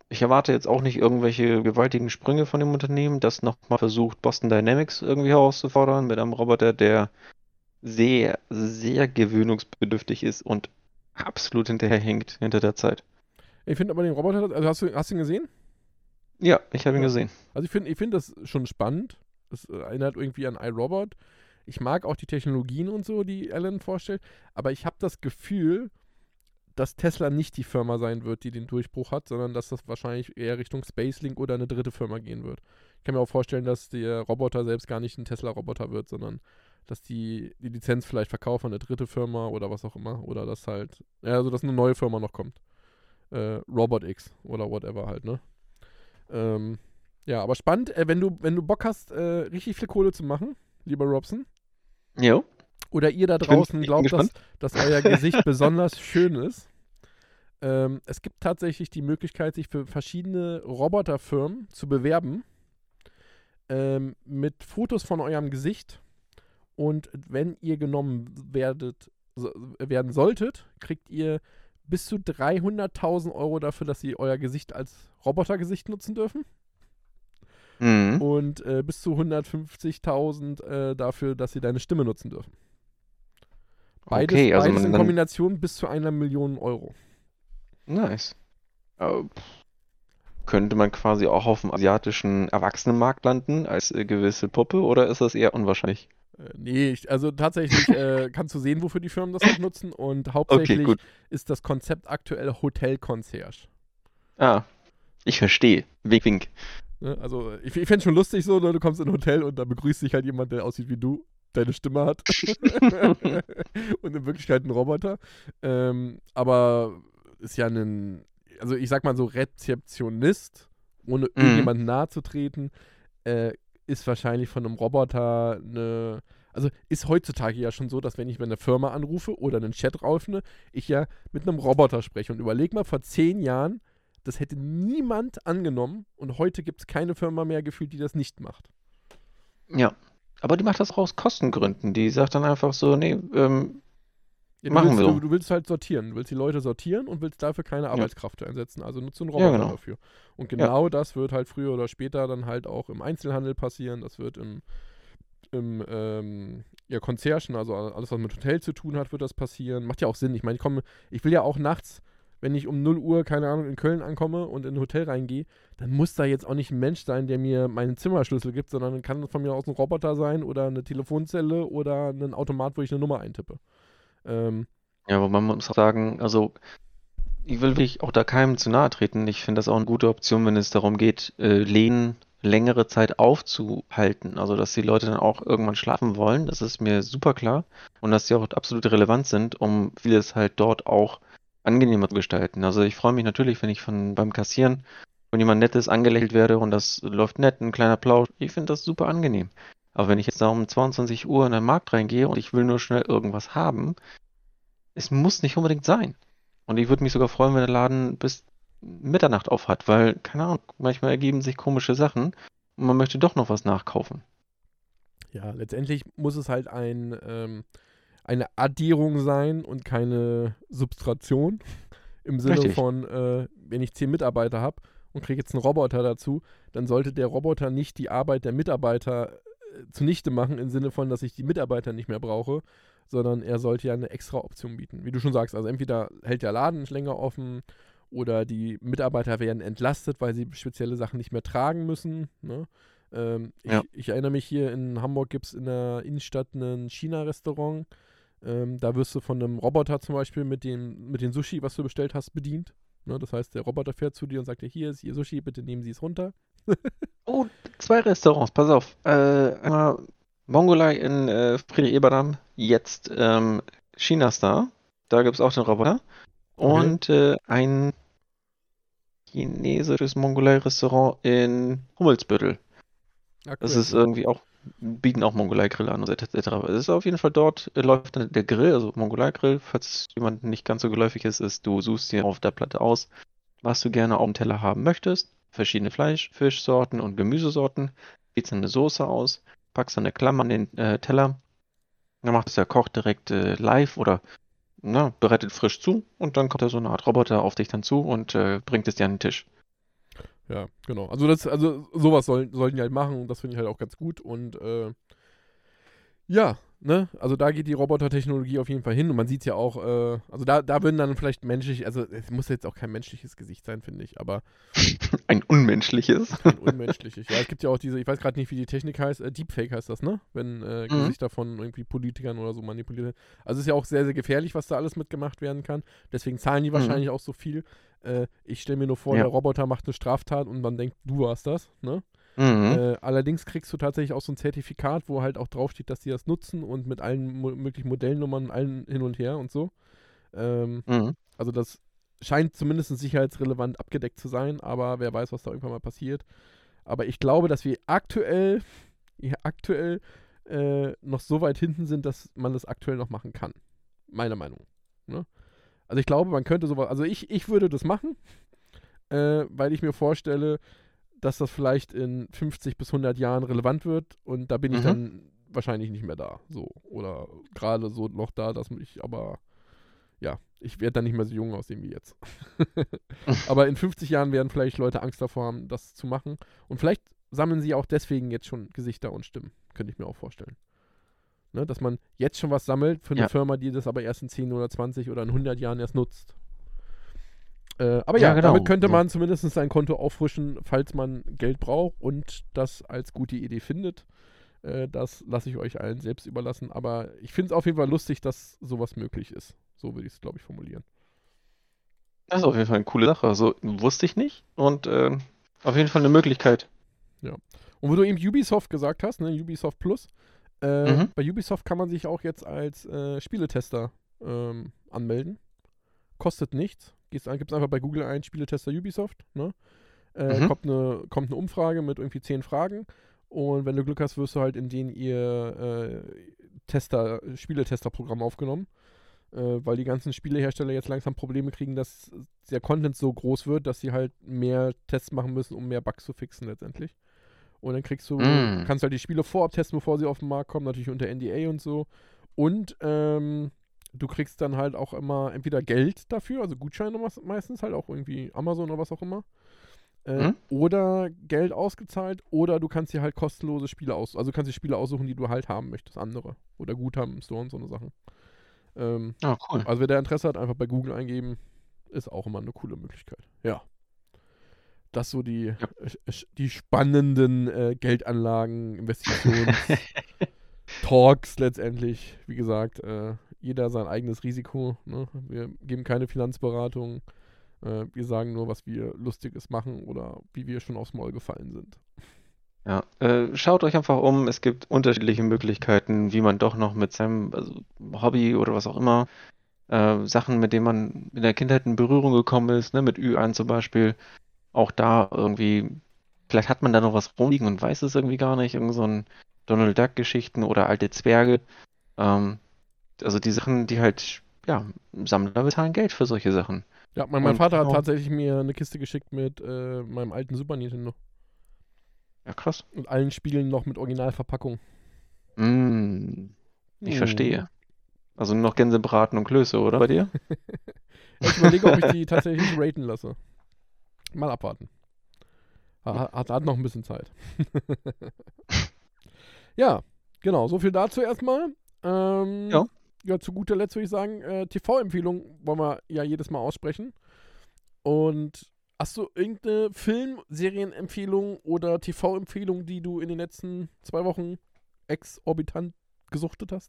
Ich erwarte jetzt auch nicht irgendwelche gewaltigen Sprünge von dem Unternehmen, das nochmal versucht, Boston Dynamics irgendwie herauszufordern mit einem Roboter, der sehr, sehr gewöhnungsbedürftig ist und absolut hinterherhinkt hinter der Zeit. Ich finde aber den Roboter, also hast du ihn gesehen? Ja, ich habe ihn Ja. gesehen. Also ich finde das schon spannend. Das erinnert irgendwie an iRobot. Ich mag auch die Technologien und so, die Alan vorstellt. Aber ich habe das Gefühl, dass Tesla nicht die Firma sein wird, die den Durchbruch hat, sondern dass das wahrscheinlich eher Richtung SpaceLink oder eine dritte Firma gehen wird. Ich kann mir auch vorstellen, dass der Roboter selbst gar nicht ein Tesla-Roboter wird, sondern dass die Lizenz vielleicht verkaufen an eine dritte Firma oder was auch immer. Oder dass halt, ja, also dass eine neue Firma noch kommt. RobotX oder whatever halt, ne? Ähm, ja, aber spannend, wenn du Bock hast, richtig viel Kohle zu machen, lieber Robson, Jo, oder ihr da ich bin, draußen ich bin glaubt, gespannt. dass euer Gesicht besonders schön ist, es gibt tatsächlich die Möglichkeit, sich für verschiedene Roboterfirmen zu bewerben, mit Fotos von eurem Gesicht. Und wenn ihr genommen werden solltet, kriegt ihr bis zu 300.000 Euro dafür, dass sie euer Gesicht als Robotergesicht nutzen dürfen. Mhm. Und bis zu 150.000 dafür, dass sie deine Stimme nutzen dürfen. Okay, also Beides in man, Kombination bis zu 1 Million Euro. nice. Äh, Könnte man quasi auch auf dem asiatischen Erwachsenenmarkt landen als gewisse Puppe oder ist das eher unwahrscheinlich? Nee, also tatsächlich kannst du sehen, wofür die Firmen das halt nutzen. Und Okay, hauptsächlich gut. ist das Konzept aktuell Hotel-Concierge. Ah, ich verstehe. Wink, wink. Ne? Also ich fände es schon lustig so, ne? Du kommst in ein Hotel und da begrüßt dich halt jemand, der aussieht wie du, deine Stimme hat. Und in Wirklichkeit ein Roboter. Aber ist ja also ich sag mal so Rezeptionist, ohne Mhm. irgendjemandem nahe zu treten, ist wahrscheinlich von einem Roboter also ist heutzutage ja schon so, dass wenn ich bei einer Firma anrufe oder einen Chat öffne, ich ja mit einem Roboter spreche. Und überleg mal, vor 10 Jahren, das hätte niemand angenommen und heute gibt es keine Firma mehr gefühlt, die das nicht macht. Ja. Aber die macht das auch aus Kostengründen. Die sagt dann einfach so, nee, Ja, machen wir so. du willst halt sortieren. Du willst die Leute sortieren und willst dafür keine Ja, Arbeitskraft einsetzen. Also nutze einen ja, Roboter genau. dafür. Und Ja. genau das wird halt früher oder später dann halt auch im Einzelhandel passieren. Das wird ja, Conciergen, also alles, was mit Hotel zu tun hat, wird das passieren. Macht ja auch Sinn. Ich meine, ich will ja auch nachts, wenn ich um 0 Uhr, keine Ahnung, in Köln ankomme und in ein Hotel reingehe, dann muss da jetzt auch nicht ein Mensch sein, der mir meinen Zimmerschlüssel gibt, sondern dann kann von mir aus ein Roboter sein oder eine Telefonzelle oder ein Automat, wo ich eine Nummer eintippe. Ähm, Ja, aber man muss auch sagen, also ich will wirklich auch da keinem zu nahe treten. Ich finde das auch eine gute Option, wenn es darum geht, Läden längere Zeit aufzuhalten. Also, dass die Leute dann auch irgendwann schlafen wollen. Das ist mir super klar. Und dass die auch absolut relevant sind, um vieles halt dort auch angenehmer zu gestalten. Also, ich freue mich natürlich, wenn ich beim Kassieren von jemand Nettes angelächelt werde und das läuft nett, ein kleiner Plausch. Ich finde das super angenehm. Aber wenn ich jetzt da um 22 Uhr in den Markt reingehe und ich will nur schnell irgendwas haben, es muss nicht unbedingt sein. Und ich würde mich sogar freuen, wenn der Laden bis Mitternacht auf hat, weil, keine Ahnung, manchmal ergeben sich komische Sachen und man möchte doch noch was nachkaufen. ja, letztendlich muss es halt eine Addierung sein und keine Subtraktion. Im Sinne Richtig. von, wenn ich 10 Mitarbeiter habe und kriege jetzt einen Roboter dazu, dann sollte der Roboter nicht die Arbeit der Mitarbeiter zunichte machen, im Sinne von, dass ich die Mitarbeiter nicht mehr brauche, sondern er sollte ja eine extra Option bieten. Wie du schon sagst, also entweder hält der Laden nicht länger offen oder die Mitarbeiter werden entlastet, weil sie spezielle Sachen nicht mehr tragen müssen. Ne? Ja. Ich erinnere mich, hier in Hamburg gibt es in der Innenstadt ein China-Restaurant. Da wirst du von einem Roboter zum Beispiel mit den Sushi, was du bestellt hast, bedient. Ne? Das heißt, der Roboter fährt zu dir und sagt dir, hier ist Ihr Sushi, bitte nehmen Sie es runter. Oh, zwei Restaurants, pass auf. Einmal Mongolei in Friedrich-Eberdam, jetzt China Star. Da gibt es auch den Roboter. Okay. Und ein chinesisches Mongolei-Restaurant in Hummelsbüttel. Das Aktuell. ist irgendwie auch, bieten auch Mongolei-Grill an und etc. Es ist auf jeden Fall dort, läuft dann der Grill, also Mongolei-Grill, falls jemand nicht ganz so geläufig ist, du suchst dir auf der Platte aus, was du gerne auf dem Teller haben möchtest. Verschiedene Fischsorten und Gemüsesorten. Wählst dann eine Soße aus, packst dann eine Klammer an den Teller. Dann macht es der Koch direkt live oder bereitet frisch zu und dann kommt da so eine Art Roboter auf dich dann zu und bringt es dir an den Tisch. Ja, genau. Also sowas sollten die halt machen und das finde ich halt auch ganz gut und ja, ne? Also da geht die Robotertechnologie auf jeden Fall hin und man sieht es ja auch, also da würden dann vielleicht menschlich, also es muss jetzt auch kein menschliches Gesicht sein, finde ich, aber Ein unmenschliches. ein unmenschliches. Ja, es gibt ja auch diese, ich weiß gerade nicht, wie die Technik heißt, Deepfake heißt das, ne? Wenn Gesichter von irgendwie Politikern oder so manipuliert werden. Also es ist ja auch sehr, sehr gefährlich, was da alles mitgemacht werden kann. Deswegen zahlen die wahrscheinlich auch so viel. Ich stelle mir nur vor, der Ja. Roboter macht eine Straftat und man denkt, du warst das, ne? Mhm. Allerdings kriegst du tatsächlich auch so ein Zertifikat, wo halt auch draufsteht, dass die das nutzen und mit allen möglichen Modellnummern, allen hin und her und so. Mhm. Also das scheint zumindest sicherheitsrelevant abgedeckt zu sein, aber wer weiß, was da irgendwann mal passiert. Aber ich glaube, dass wir aktuell noch so weit hinten sind, dass man das aktuell noch machen kann. Meiner Meinung. Ne? Also ich glaube, man könnte sowas, also ich würde das machen, weil ich mir vorstelle, dass das vielleicht in 50 bis 100 Jahren relevant wird und da bin ich Mhm. dann wahrscheinlich nicht mehr da. So. Oder gerade so noch da, dass mich aber, ja, ich werde dann nicht mehr so jung aussehen wie jetzt. Aber in 50 Jahren werden vielleicht Leute Angst davor haben, das zu machen. Und vielleicht sammeln sie auch deswegen jetzt schon Gesichter und Stimmen. Könnte ich mir auch vorstellen. Ne? Dass man jetzt schon was sammelt für eine Ja. Firma, die das aber erst in 10 oder 20 oder in 100 Jahren erst nutzt. Aber Ja, ja, damit genau. könnte Also, man zumindest sein Konto auffrischen, falls man Geld braucht und das als gute Idee findet. Das lasse ich euch allen selbst überlassen. Aber ich finde es auf jeden Fall lustig, dass sowas möglich ist. So würde ich es, glaube ich, formulieren. das ist auf jeden Fall eine coole Sache. Also, wusste ich nicht. Und auf jeden Fall eine Möglichkeit. Ja. Und wo du eben Ubisoft gesagt hast, ne, Ubisoft Plus, Mhm. bei Ubisoft kann man sich auch jetzt als Spieletester anmelden. Kostet nichts. Gibst einfach bei Google ein, Spieletester Ubisoft, ne? Mhm. Kommt eine Umfrage mit irgendwie 10 Fragen und wenn du Glück hast, wirst du halt in den ihr Spieletester-Programm aufgenommen, weil die ganzen Spielehersteller jetzt langsam Probleme kriegen, dass der Content so groß wird, dass sie halt mehr Tests machen müssen, um mehr Bugs zu fixen letztendlich. Und dann Mhm. kannst halt die Spiele vorab testen, bevor sie auf den Markt kommen, natürlich unter NDA und so. Und du kriegst dann halt auch immer entweder Geld dafür, also Gutscheine meistens halt auch irgendwie Amazon oder was auch immer. Mhm. Oder Geld ausgezahlt, oder du kannst dir halt kostenlose Spiele also du kannst dir Spiele aussuchen, die du halt haben möchtest, andere. Oder Guthaben im Store und so eine Sachen. Ähm, Ah, cool. also wer da Interesse hat, einfach bei Google eingeben, ist auch immer eine coole Möglichkeit. Ja. Das so Ja. die spannenden Geldanlagen, Talks letztendlich. Wie gesagt, jeder sein eigenes Risiko. Ne? Wir geben keine Finanzberatung. Wir sagen nur, was wir Lustiges machen oder wie wir schon aufs Maul gefallen sind. Ja, schaut euch einfach um. Es gibt unterschiedliche Möglichkeiten, wie man doch noch mit seinem Hobby oder was auch immer, Sachen, mit denen man in der Kindheit in Berührung gekommen ist, ne, mit Ü1 zum Beispiel, auch da irgendwie, vielleicht hat man da noch was rumliegen und weiß es irgendwie gar nicht, irgend so ein Donald Duck-Geschichten oder alte Zwerge. Ähm, also die Sachen, die halt, ja, Sammler bezahlen Geld für solche Sachen. Ja, mein Und Vater hat ja, tatsächlich mir eine Kiste geschickt mit meinem alten Super Nintendo. ja, krass. Und allen Spielen noch mit Originalverpackung. Mm, ich Mhm. verstehe. Also nur noch Gänsebraten und Klöße, oder bei dir? Ich überlege, ob ich die tatsächlich raten lasse. Mal abwarten. Hat noch ein bisschen Zeit. Ja, genau. So viel dazu erstmal. Ja. Ja, zu guter Letzt würde ich sagen, TV-Empfehlung wollen wir ja jedes Mal aussprechen. Und hast du irgendeine Film-, Serienempfehlung oder TV-Empfehlung, die du in den letzten 2 Wochen exorbitant gesuchtet hast?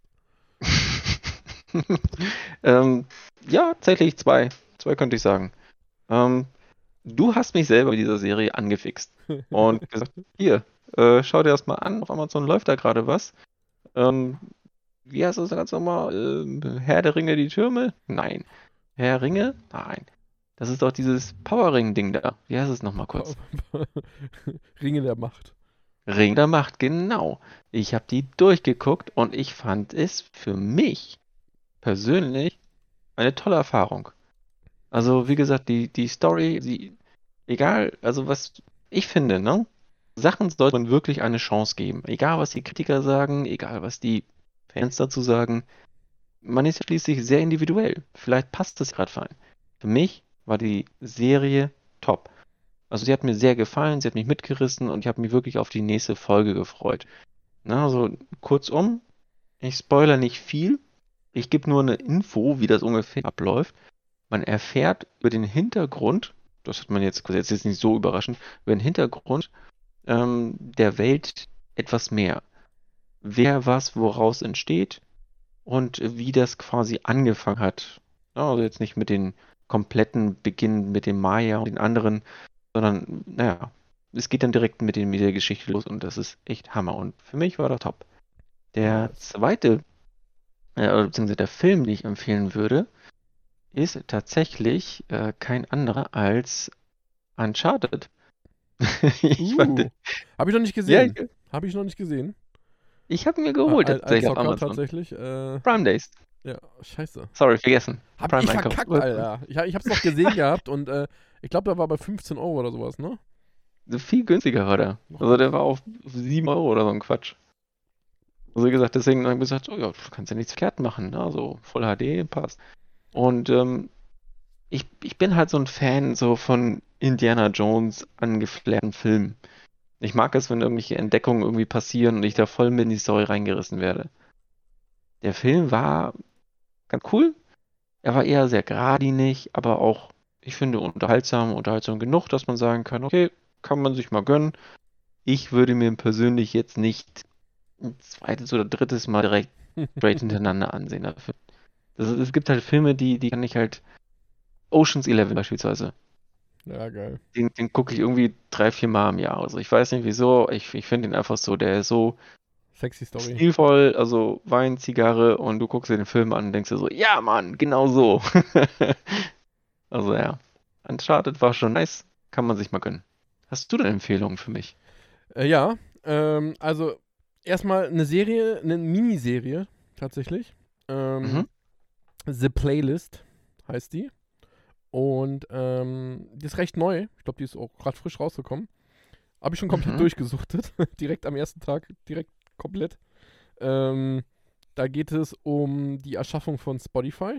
Ähm, ja, tatsächlich zwei. Zwei könnte ich sagen. Ähm, du hast mich selber mit dieser Serie angefixt und gesagt, hier, schau dir das mal an. Auf Amazon läuft da gerade was. Ähm, wie heißt das ganz normal? Herr der Ringe, die Türme? Nein. Herr Ringe? Nein. Das ist doch dieses Power-Ring-Ding da. Wie heißt es nochmal kurz? Ringe der Macht. Ring der Macht, genau. Ich habe die durchgeguckt und ich fand es für mich persönlich eine tolle Erfahrung. Also, wie gesagt, die Story, egal, also was ich finde, ne? Sachen sollte man wirklich eine Chance geben. Egal, was die Kritiker sagen, egal, was die Fans dazu sagen. Man ist ja schließlich sehr individuell. Vielleicht passt das gerade für einen. Für mich war die Serie top. Also sie hat mir sehr gefallen, sie hat mich mitgerissen und ich habe mich wirklich auf die nächste Folge gefreut. Na, also kurzum, ich spoilere nicht viel. Ich gebe nur eine Info, wie das ungefähr abläuft. Man erfährt über den Hintergrund, das hat man jetzt ist nicht so überraschend, über den Hintergrund der Welt etwas mehr. Wer was woraus entsteht und wie das quasi angefangen hat. Ja, also jetzt nicht mit den kompletten Beginn mit dem Maya und den anderen, sondern naja, es geht dann direkt mit der Geschichte los und das ist echt Hammer. Und für mich war das top. Der Nice. zweite, oder beziehungsweise der Film, den ich empfehlen würde, ist tatsächlich kein anderer als Uncharted. Ich fand, Habe ich noch nicht ja, gesehen. Habe ich noch nicht gesehen. ich habe mir geholt Als tatsächlich auf Zocker Amazon. tatsächlich. Prime Days. Ja, scheiße. Sorry, vergessen. Hab ich Prime-Einkauf. verkackt, Alter. Ich hab's noch gesehen gehabt und ich glaube, der war bei 15 Euro oder sowas, ne? Viel günstiger war der. Noch Also der war auf 7 Euro oder so ein Quatsch. Also wie gesagt, deswegen habe ich gesagt, oh ja, du kannst ja nichts verkehrt machen. Ne? Also Voll HD passt. Und ich bin halt so ein Fan so von Indiana Jones angeflairten Filmen. Ich mag es, wenn irgendwelche Entdeckungen irgendwie passieren und ich da voll mit in die Story reingerissen werde. Der Film war ganz cool. Er war eher sehr geradlinig, aber auch, ich finde, unterhaltsam genug, dass man sagen kann, okay, kann man sich mal gönnen. Ich würde mir persönlich jetzt nicht ein zweites oder drittes Mal direkt straight hintereinander ansehen dafür. Es gibt halt Filme, die kann ich halt, Ocean's 11 beispielsweise, Ja, geil. den gucke ich irgendwie 3, 4 Mal im Jahr. Also ich weiß nicht wieso, ich finde ihn einfach so, der ist so Sexy Story. stilvoll, also Wein, Zigarre und du guckst dir den Film an und denkst dir so, ja Mann, genau so. Also ja, Uncharted war schon nice, kann man sich mal gönnen. Hast du denn Empfehlungen für mich? Ja, also erstmal eine Miniserie tatsächlich. Mhm, The Playlist heißt die. Und die ist recht neu. Ich glaube, die ist auch gerade frisch rausgekommen. Habe ich schon komplett mhm. durchgesuchtet. Direkt am ersten Tag, direkt komplett. Ähm, Da geht es um die Erschaffung von Spotify.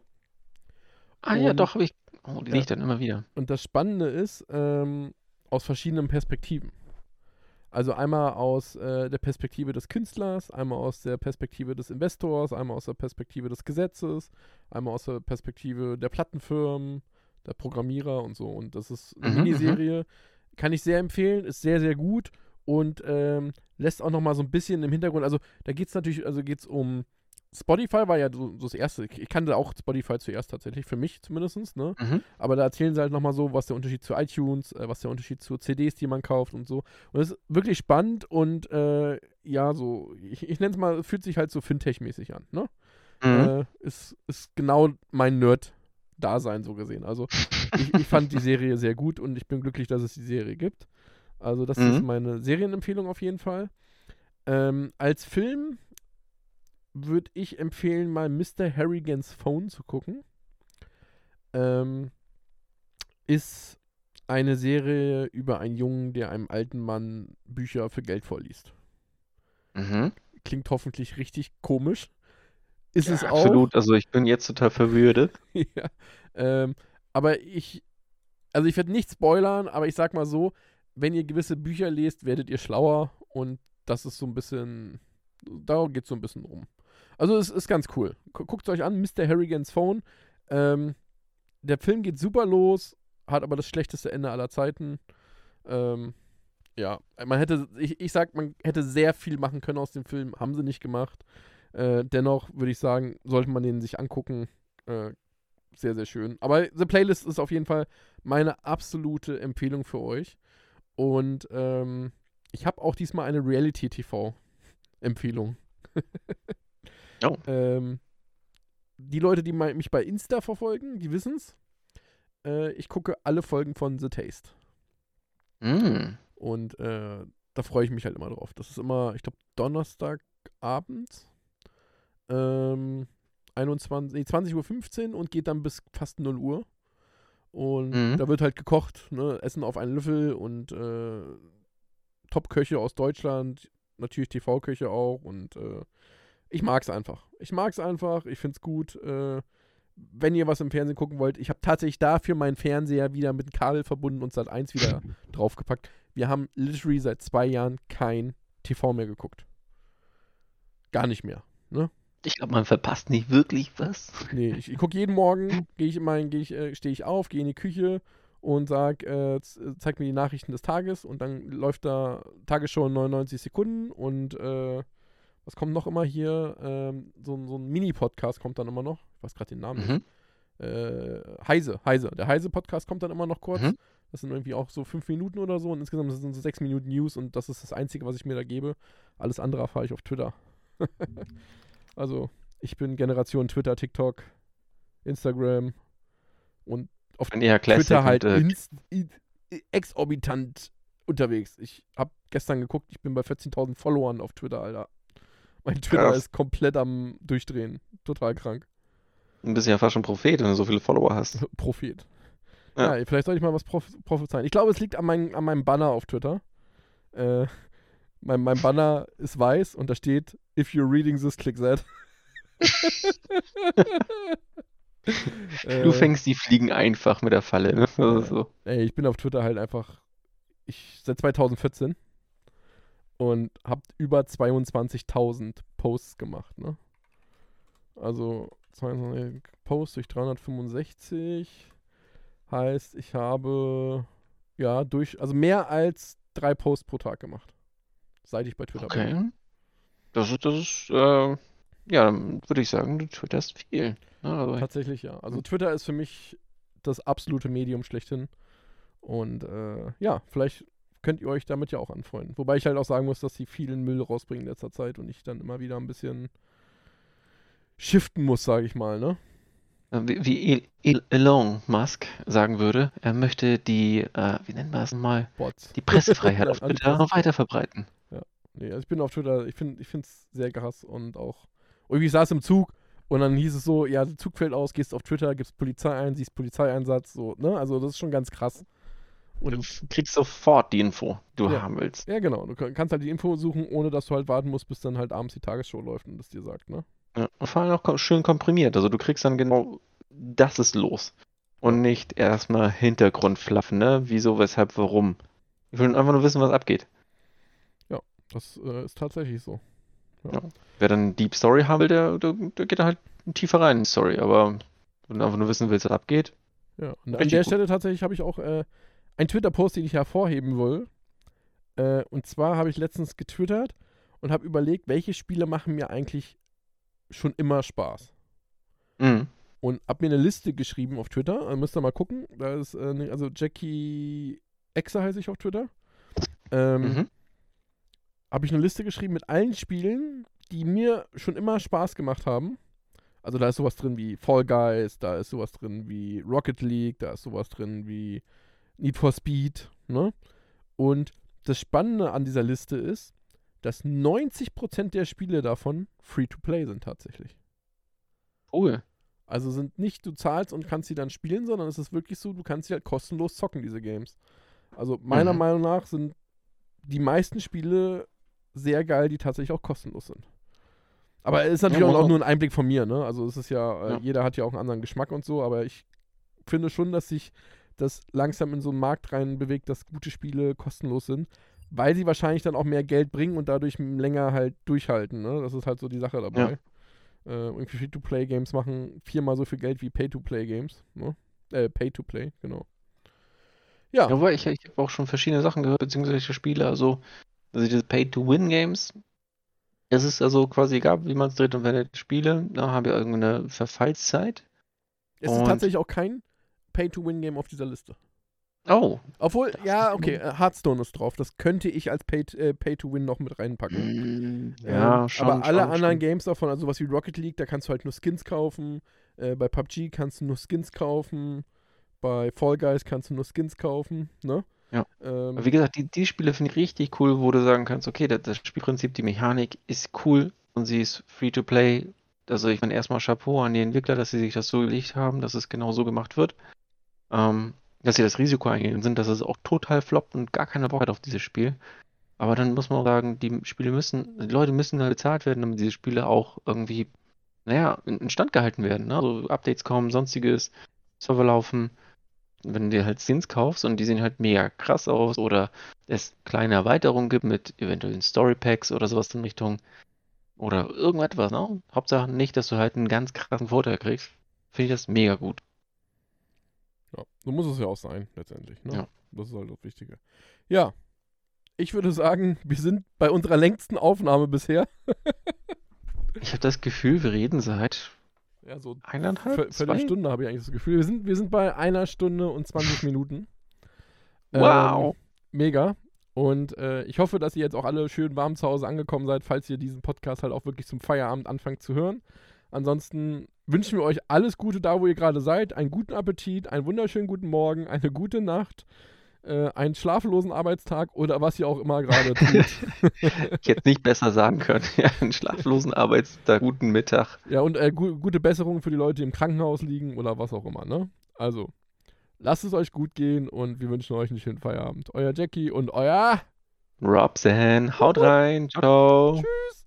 Ah ja, Und, doch, habe ich. Oh, die sehe ja, ich dann immer wieder. und das Spannende ist, aus verschiedenen Perspektiven. Also einmal aus der Perspektive des Künstlers, einmal aus der Perspektive des Investors, einmal aus der Perspektive des Gesetzes, einmal aus der Perspektive der Plattenfirmen, der Programmierer und so. Und das ist eine Mhm, mhm. Miniserie, kann ich sehr empfehlen, ist sehr, sehr gut und lässt auch noch mal so ein bisschen im Hintergrund, also da geht es natürlich, also geht es um Spotify war ja so das erste, ich kannte auch Spotify zuerst tatsächlich, für mich zumindest, ne? Mhm. Aber da erzählen sie halt nochmal so, was der Unterschied zu iTunes, was der Unterschied zu CDs, die man kauft und so. Und das ist wirklich spannend und ja, so, ich nenne es mal, fühlt sich halt so Fintech-mäßig an, ne? Mhm. Ist genau mein Nerd-Dasein so gesehen. Also ich fand die Serie sehr gut und ich bin glücklich, dass es die Serie gibt. Also das ist Mhm. meine Serienempfehlung auf jeden Fall. Als Film würde ich empfehlen, mal Mr. Harrigan's Phone zu gucken. Ähm, Ist eine Serie über einen Jungen, der einem alten Mann Bücher für Geld vorliest. Mhm. Klingt hoffentlich richtig komisch. Ist Ja, es auch. absolut. Also ich bin jetzt total verwirrt. Ja. Aber also ich werde nicht spoilern, aber ich sag mal so, wenn ihr gewisse Bücher lest, werdet ihr schlauer und das ist so ein bisschen, da geht es so ein bisschen rum. Also es ist ganz cool. Guckt es euch an, Mr. Harrigan's Phone. Ähm, Der Film geht super los, hat aber das schlechteste Ende aller Zeiten. Ähm, ja, ich sag, man hätte sehr viel machen können aus dem Film, haben sie nicht gemacht. Dennoch würde ich sagen, sollte man den sich angucken. Äh, Sehr, sehr schön. Aber The Playlist ist auf jeden Fall meine absolute Empfehlung für euch. Und ich habe auch diesmal eine Reality-TV-Empfehlung. Oh. ähm, Die Leute, die mich bei Insta verfolgen, die wissen's. Ich gucke alle Folgen von The Taste. Mhm. Und da freue ich mich halt immer drauf. Das ist immer, ich glaube, Donnerstagabend, 20:15 Uhr und geht dann bis fast 0 Uhr. Und Mhm. da wird halt gekocht, ne? Essen auf einen Löffel und Top-Köche aus Deutschland, natürlich TV-Köche auch und ich mag's einfach. Ich mag's einfach, ich find's gut. wenn ihr was im Fernsehen gucken wollt, ich habe tatsächlich dafür meinen Fernseher wieder mit dem Kabel verbunden und Sat.1 wieder draufgepackt. Wir haben literally seit 2 Jahren kein TV mehr geguckt. Gar nicht mehr. Ne? Ich glaube, man verpasst nicht wirklich was. Nee, ich gucke jeden Morgen, stehe ich auf, gehe in die Küche und zeig mir die Nachrichten des Tages und dann läuft da Tagesschau in 99 Sekunden und was kommt noch immer hier? So ein Mini-Podcast kommt dann immer noch. Ich weiß gerade den Namen nicht. Heise. Der Heise-Podcast kommt dann immer noch kurz. Das sind irgendwie auch so 5 Minuten oder so und insgesamt sind so 6 Minuten News und das ist das Einzige, was ich mir da gebe. Alles andere erfahre ich auf Twitter. Also, ich bin Generation Twitter, TikTok, Instagram und auf Twitter halt exorbitant unterwegs. Ich habe gestern geguckt, ich bin bei 14.000 Followern auf Twitter, Alter. Mein Twitter ist komplett am Durchdrehen. Total krank. Du bist ja fast schon Prophet, wenn du so viele Follower hast. Prophet. Ja, vielleicht sollte ich mal was prophezeien. Ich glaube, es liegt an meinem Banner auf Twitter. Mein Banner ist weiß und da steht, if you're reading this, click that. Du fängst die Fliegen einfach mit der Falle, ne? So. Ey, ich bin auf Twitter halt einfach, seit 2014 und hab über 22.000 Posts gemacht, ne? Also 22 Posts durch 365 heißt, ich habe also mehr als 3 Posts pro Tag gemacht, seit ich bei Twitter bin. Okay. Das ist dann würde ich sagen, du twitterst viel. Also Tatsächlich, ja. Also Twitter ist für mich das absolute Medium schlechthin. Und vielleicht könnt ihr euch damit ja auch anfreunden. Wobei ich halt auch sagen muss, dass sie vielen Müll rausbringen in letzter Zeit und ich dann immer wieder ein bisschen shiften muss, sage ich mal, ne? Wie Elon Musk sagen würde, er möchte die, wie nennen wir es mal, Bots. Die Pressefreiheit auf Twitter noch weiter verbreiten. Ja, nee, also ich bin auf Twitter, ich finde es sehr krass und auch, irgendwie ich saß im Zug und dann hieß es so, ja, der Zug fällt aus, gehst auf Twitter, gibst Polizei ein, siehst Polizeieinsatz, so, ne? Also das ist schon ganz krass. Und du kriegst sofort die Info, die du haben willst. Ja, genau. Du kannst halt die Info suchen, ohne dass du halt warten musst, bis dann halt abends die Tagesschau läuft und das dir sagt, ne? Ja, und vor allem auch schön komprimiert. Also du kriegst dann genau, das ist los. Und nicht erstmal Hintergrundfluffen, ne? Wieso, weshalb, warum. Ich will einfach nur wissen, was abgeht. Ja, das ist tatsächlich so. Ja. Wer dann Deep Story haben will, der geht da halt tiefer rein in die Story. Aber wenn du einfach nur wissen willst, was abgeht. Ja, und an der Stelle tatsächlich habe ich auch einen Twitter-Post, den ich hervorheben will. Und zwar habe ich letztens getwittert und habe überlegt, welche Spiele machen mir eigentlich schon immer Spaß. Und habe mir eine Liste geschrieben auf Twitter. Also müsst ihr mal gucken. Da ist, also Jackie Exe heiße ich auf Twitter. Habe ich eine Liste geschrieben mit allen Spielen, die mir schon immer Spaß gemacht haben. Also da ist sowas drin wie Fall Guys, da ist sowas drin wie Rocket League, da ist sowas drin wie Need for Speed, ne? Und das Spannende an dieser Liste ist, dass 90% der Spiele davon Free-to-Play sind tatsächlich. Cool. Also sind nicht, du zahlst und kannst sie dann spielen, sondern es ist wirklich so, du kannst sie halt kostenlos zocken, diese Games. Also meiner Meinung nach sind die meisten Spiele sehr geil, die tatsächlich auch kostenlos sind. Aber es ist natürlich auch nur ein Einblick von mir, ne? Also es ist jeder hat ja auch einen anderen Geschmack und so, aber ich finde schon, dass sich das langsam in so einen Markt rein bewegt, dass gute Spiele kostenlos sind, weil sie wahrscheinlich dann auch mehr Geld bringen und dadurch länger halt durchhalten, ne? Das ist halt so die Sache dabei. Irgendwie Free-to-Play-Games machen 4-mal so viel Geld wie Pay-to-Play-Games, ne? Pay-to-Play, genau. Ja. Aber ich habe auch schon verschiedene Sachen gehört, beziehungsweise Spiele, also diese Pay-to-Win-Games, es ist also quasi egal, wie man es dreht und wendet, Spiele, da haben wir irgendeine Verfallszeit. Es ist tatsächlich auch kein Pay-to-Win-Game auf dieser Liste. Oh. Obwohl, ja, okay, Hearthstone ist drauf. Das könnte ich als Pay-to-Win noch mit reinpacken. Ja, schon. Aber alle anderen Games davon, also sowas wie Rocket League, da kannst du halt nur Skins kaufen. Bei PUBG kannst du nur Skins kaufen. Bei Fall Guys kannst du nur Skins kaufen, ne? Ja. Wie gesagt, die Spiele finde ich richtig cool, wo du sagen kannst, okay, das Spielprinzip, die Mechanik ist cool und sie ist Free-to-Play. Also ich meine erstmal Chapeau an die Entwickler, dass sie sich das so gelegt haben, dass es genau so gemacht wird. Dass sie das Risiko eingegangen sind, dass es auch total floppt und gar keiner Bock hat auf dieses Spiel. Aber dann muss man auch sagen, die Leute müssen halt bezahlt werden, damit diese Spiele auch irgendwie instand gehalten werden. Ne? Also Updates kommen, sonstiges, Server laufen. Wenn du dir halt Skins kaufst und die sehen halt mega krass aus oder es kleine Erweiterungen gibt mit eventuellen Story Packs oder sowas in Richtung oder irgendetwas, ne? Hauptsache nicht, dass du halt einen ganz krassen Vorteil kriegst. Finde ich das mega gut. Ja, so muss es ja auch sein, letztendlich. Ne? Ja. Das ist halt das Wichtige. Ja, ich würde sagen, wir sind bei unserer längsten Aufnahme bisher. Ich habe das Gefühl, wir reden seit Ja, so 1,5, 2? Viertelstunde habe ich eigentlich das Gefühl. Wir sind bei 1 Stunde und 20 Minuten. Wow! Mega. Und ich hoffe, dass ihr jetzt auch alle schön warm zu Hause angekommen seid, falls ihr diesen Podcast halt auch wirklich zum Feierabend anfangt zu hören. Ansonsten wünschen wir euch alles Gute da, wo ihr gerade seid. Einen guten Appetit, einen wunderschönen guten Morgen, eine gute Nacht, einen schlaflosen Arbeitstag oder was ihr auch immer gerade tut. Ich hätte es nicht besser sagen können. Ja, einen schlaflosen Arbeitstag, guten Mittag. Ja, und gute Besserung für die Leute, die im Krankenhaus liegen oder was auch immer, ne? Also, lasst es euch gut gehen und wir wünschen euch einen schönen Feierabend. Euer Jackie und euer Robson, haut rein. Ciao. Tschüss.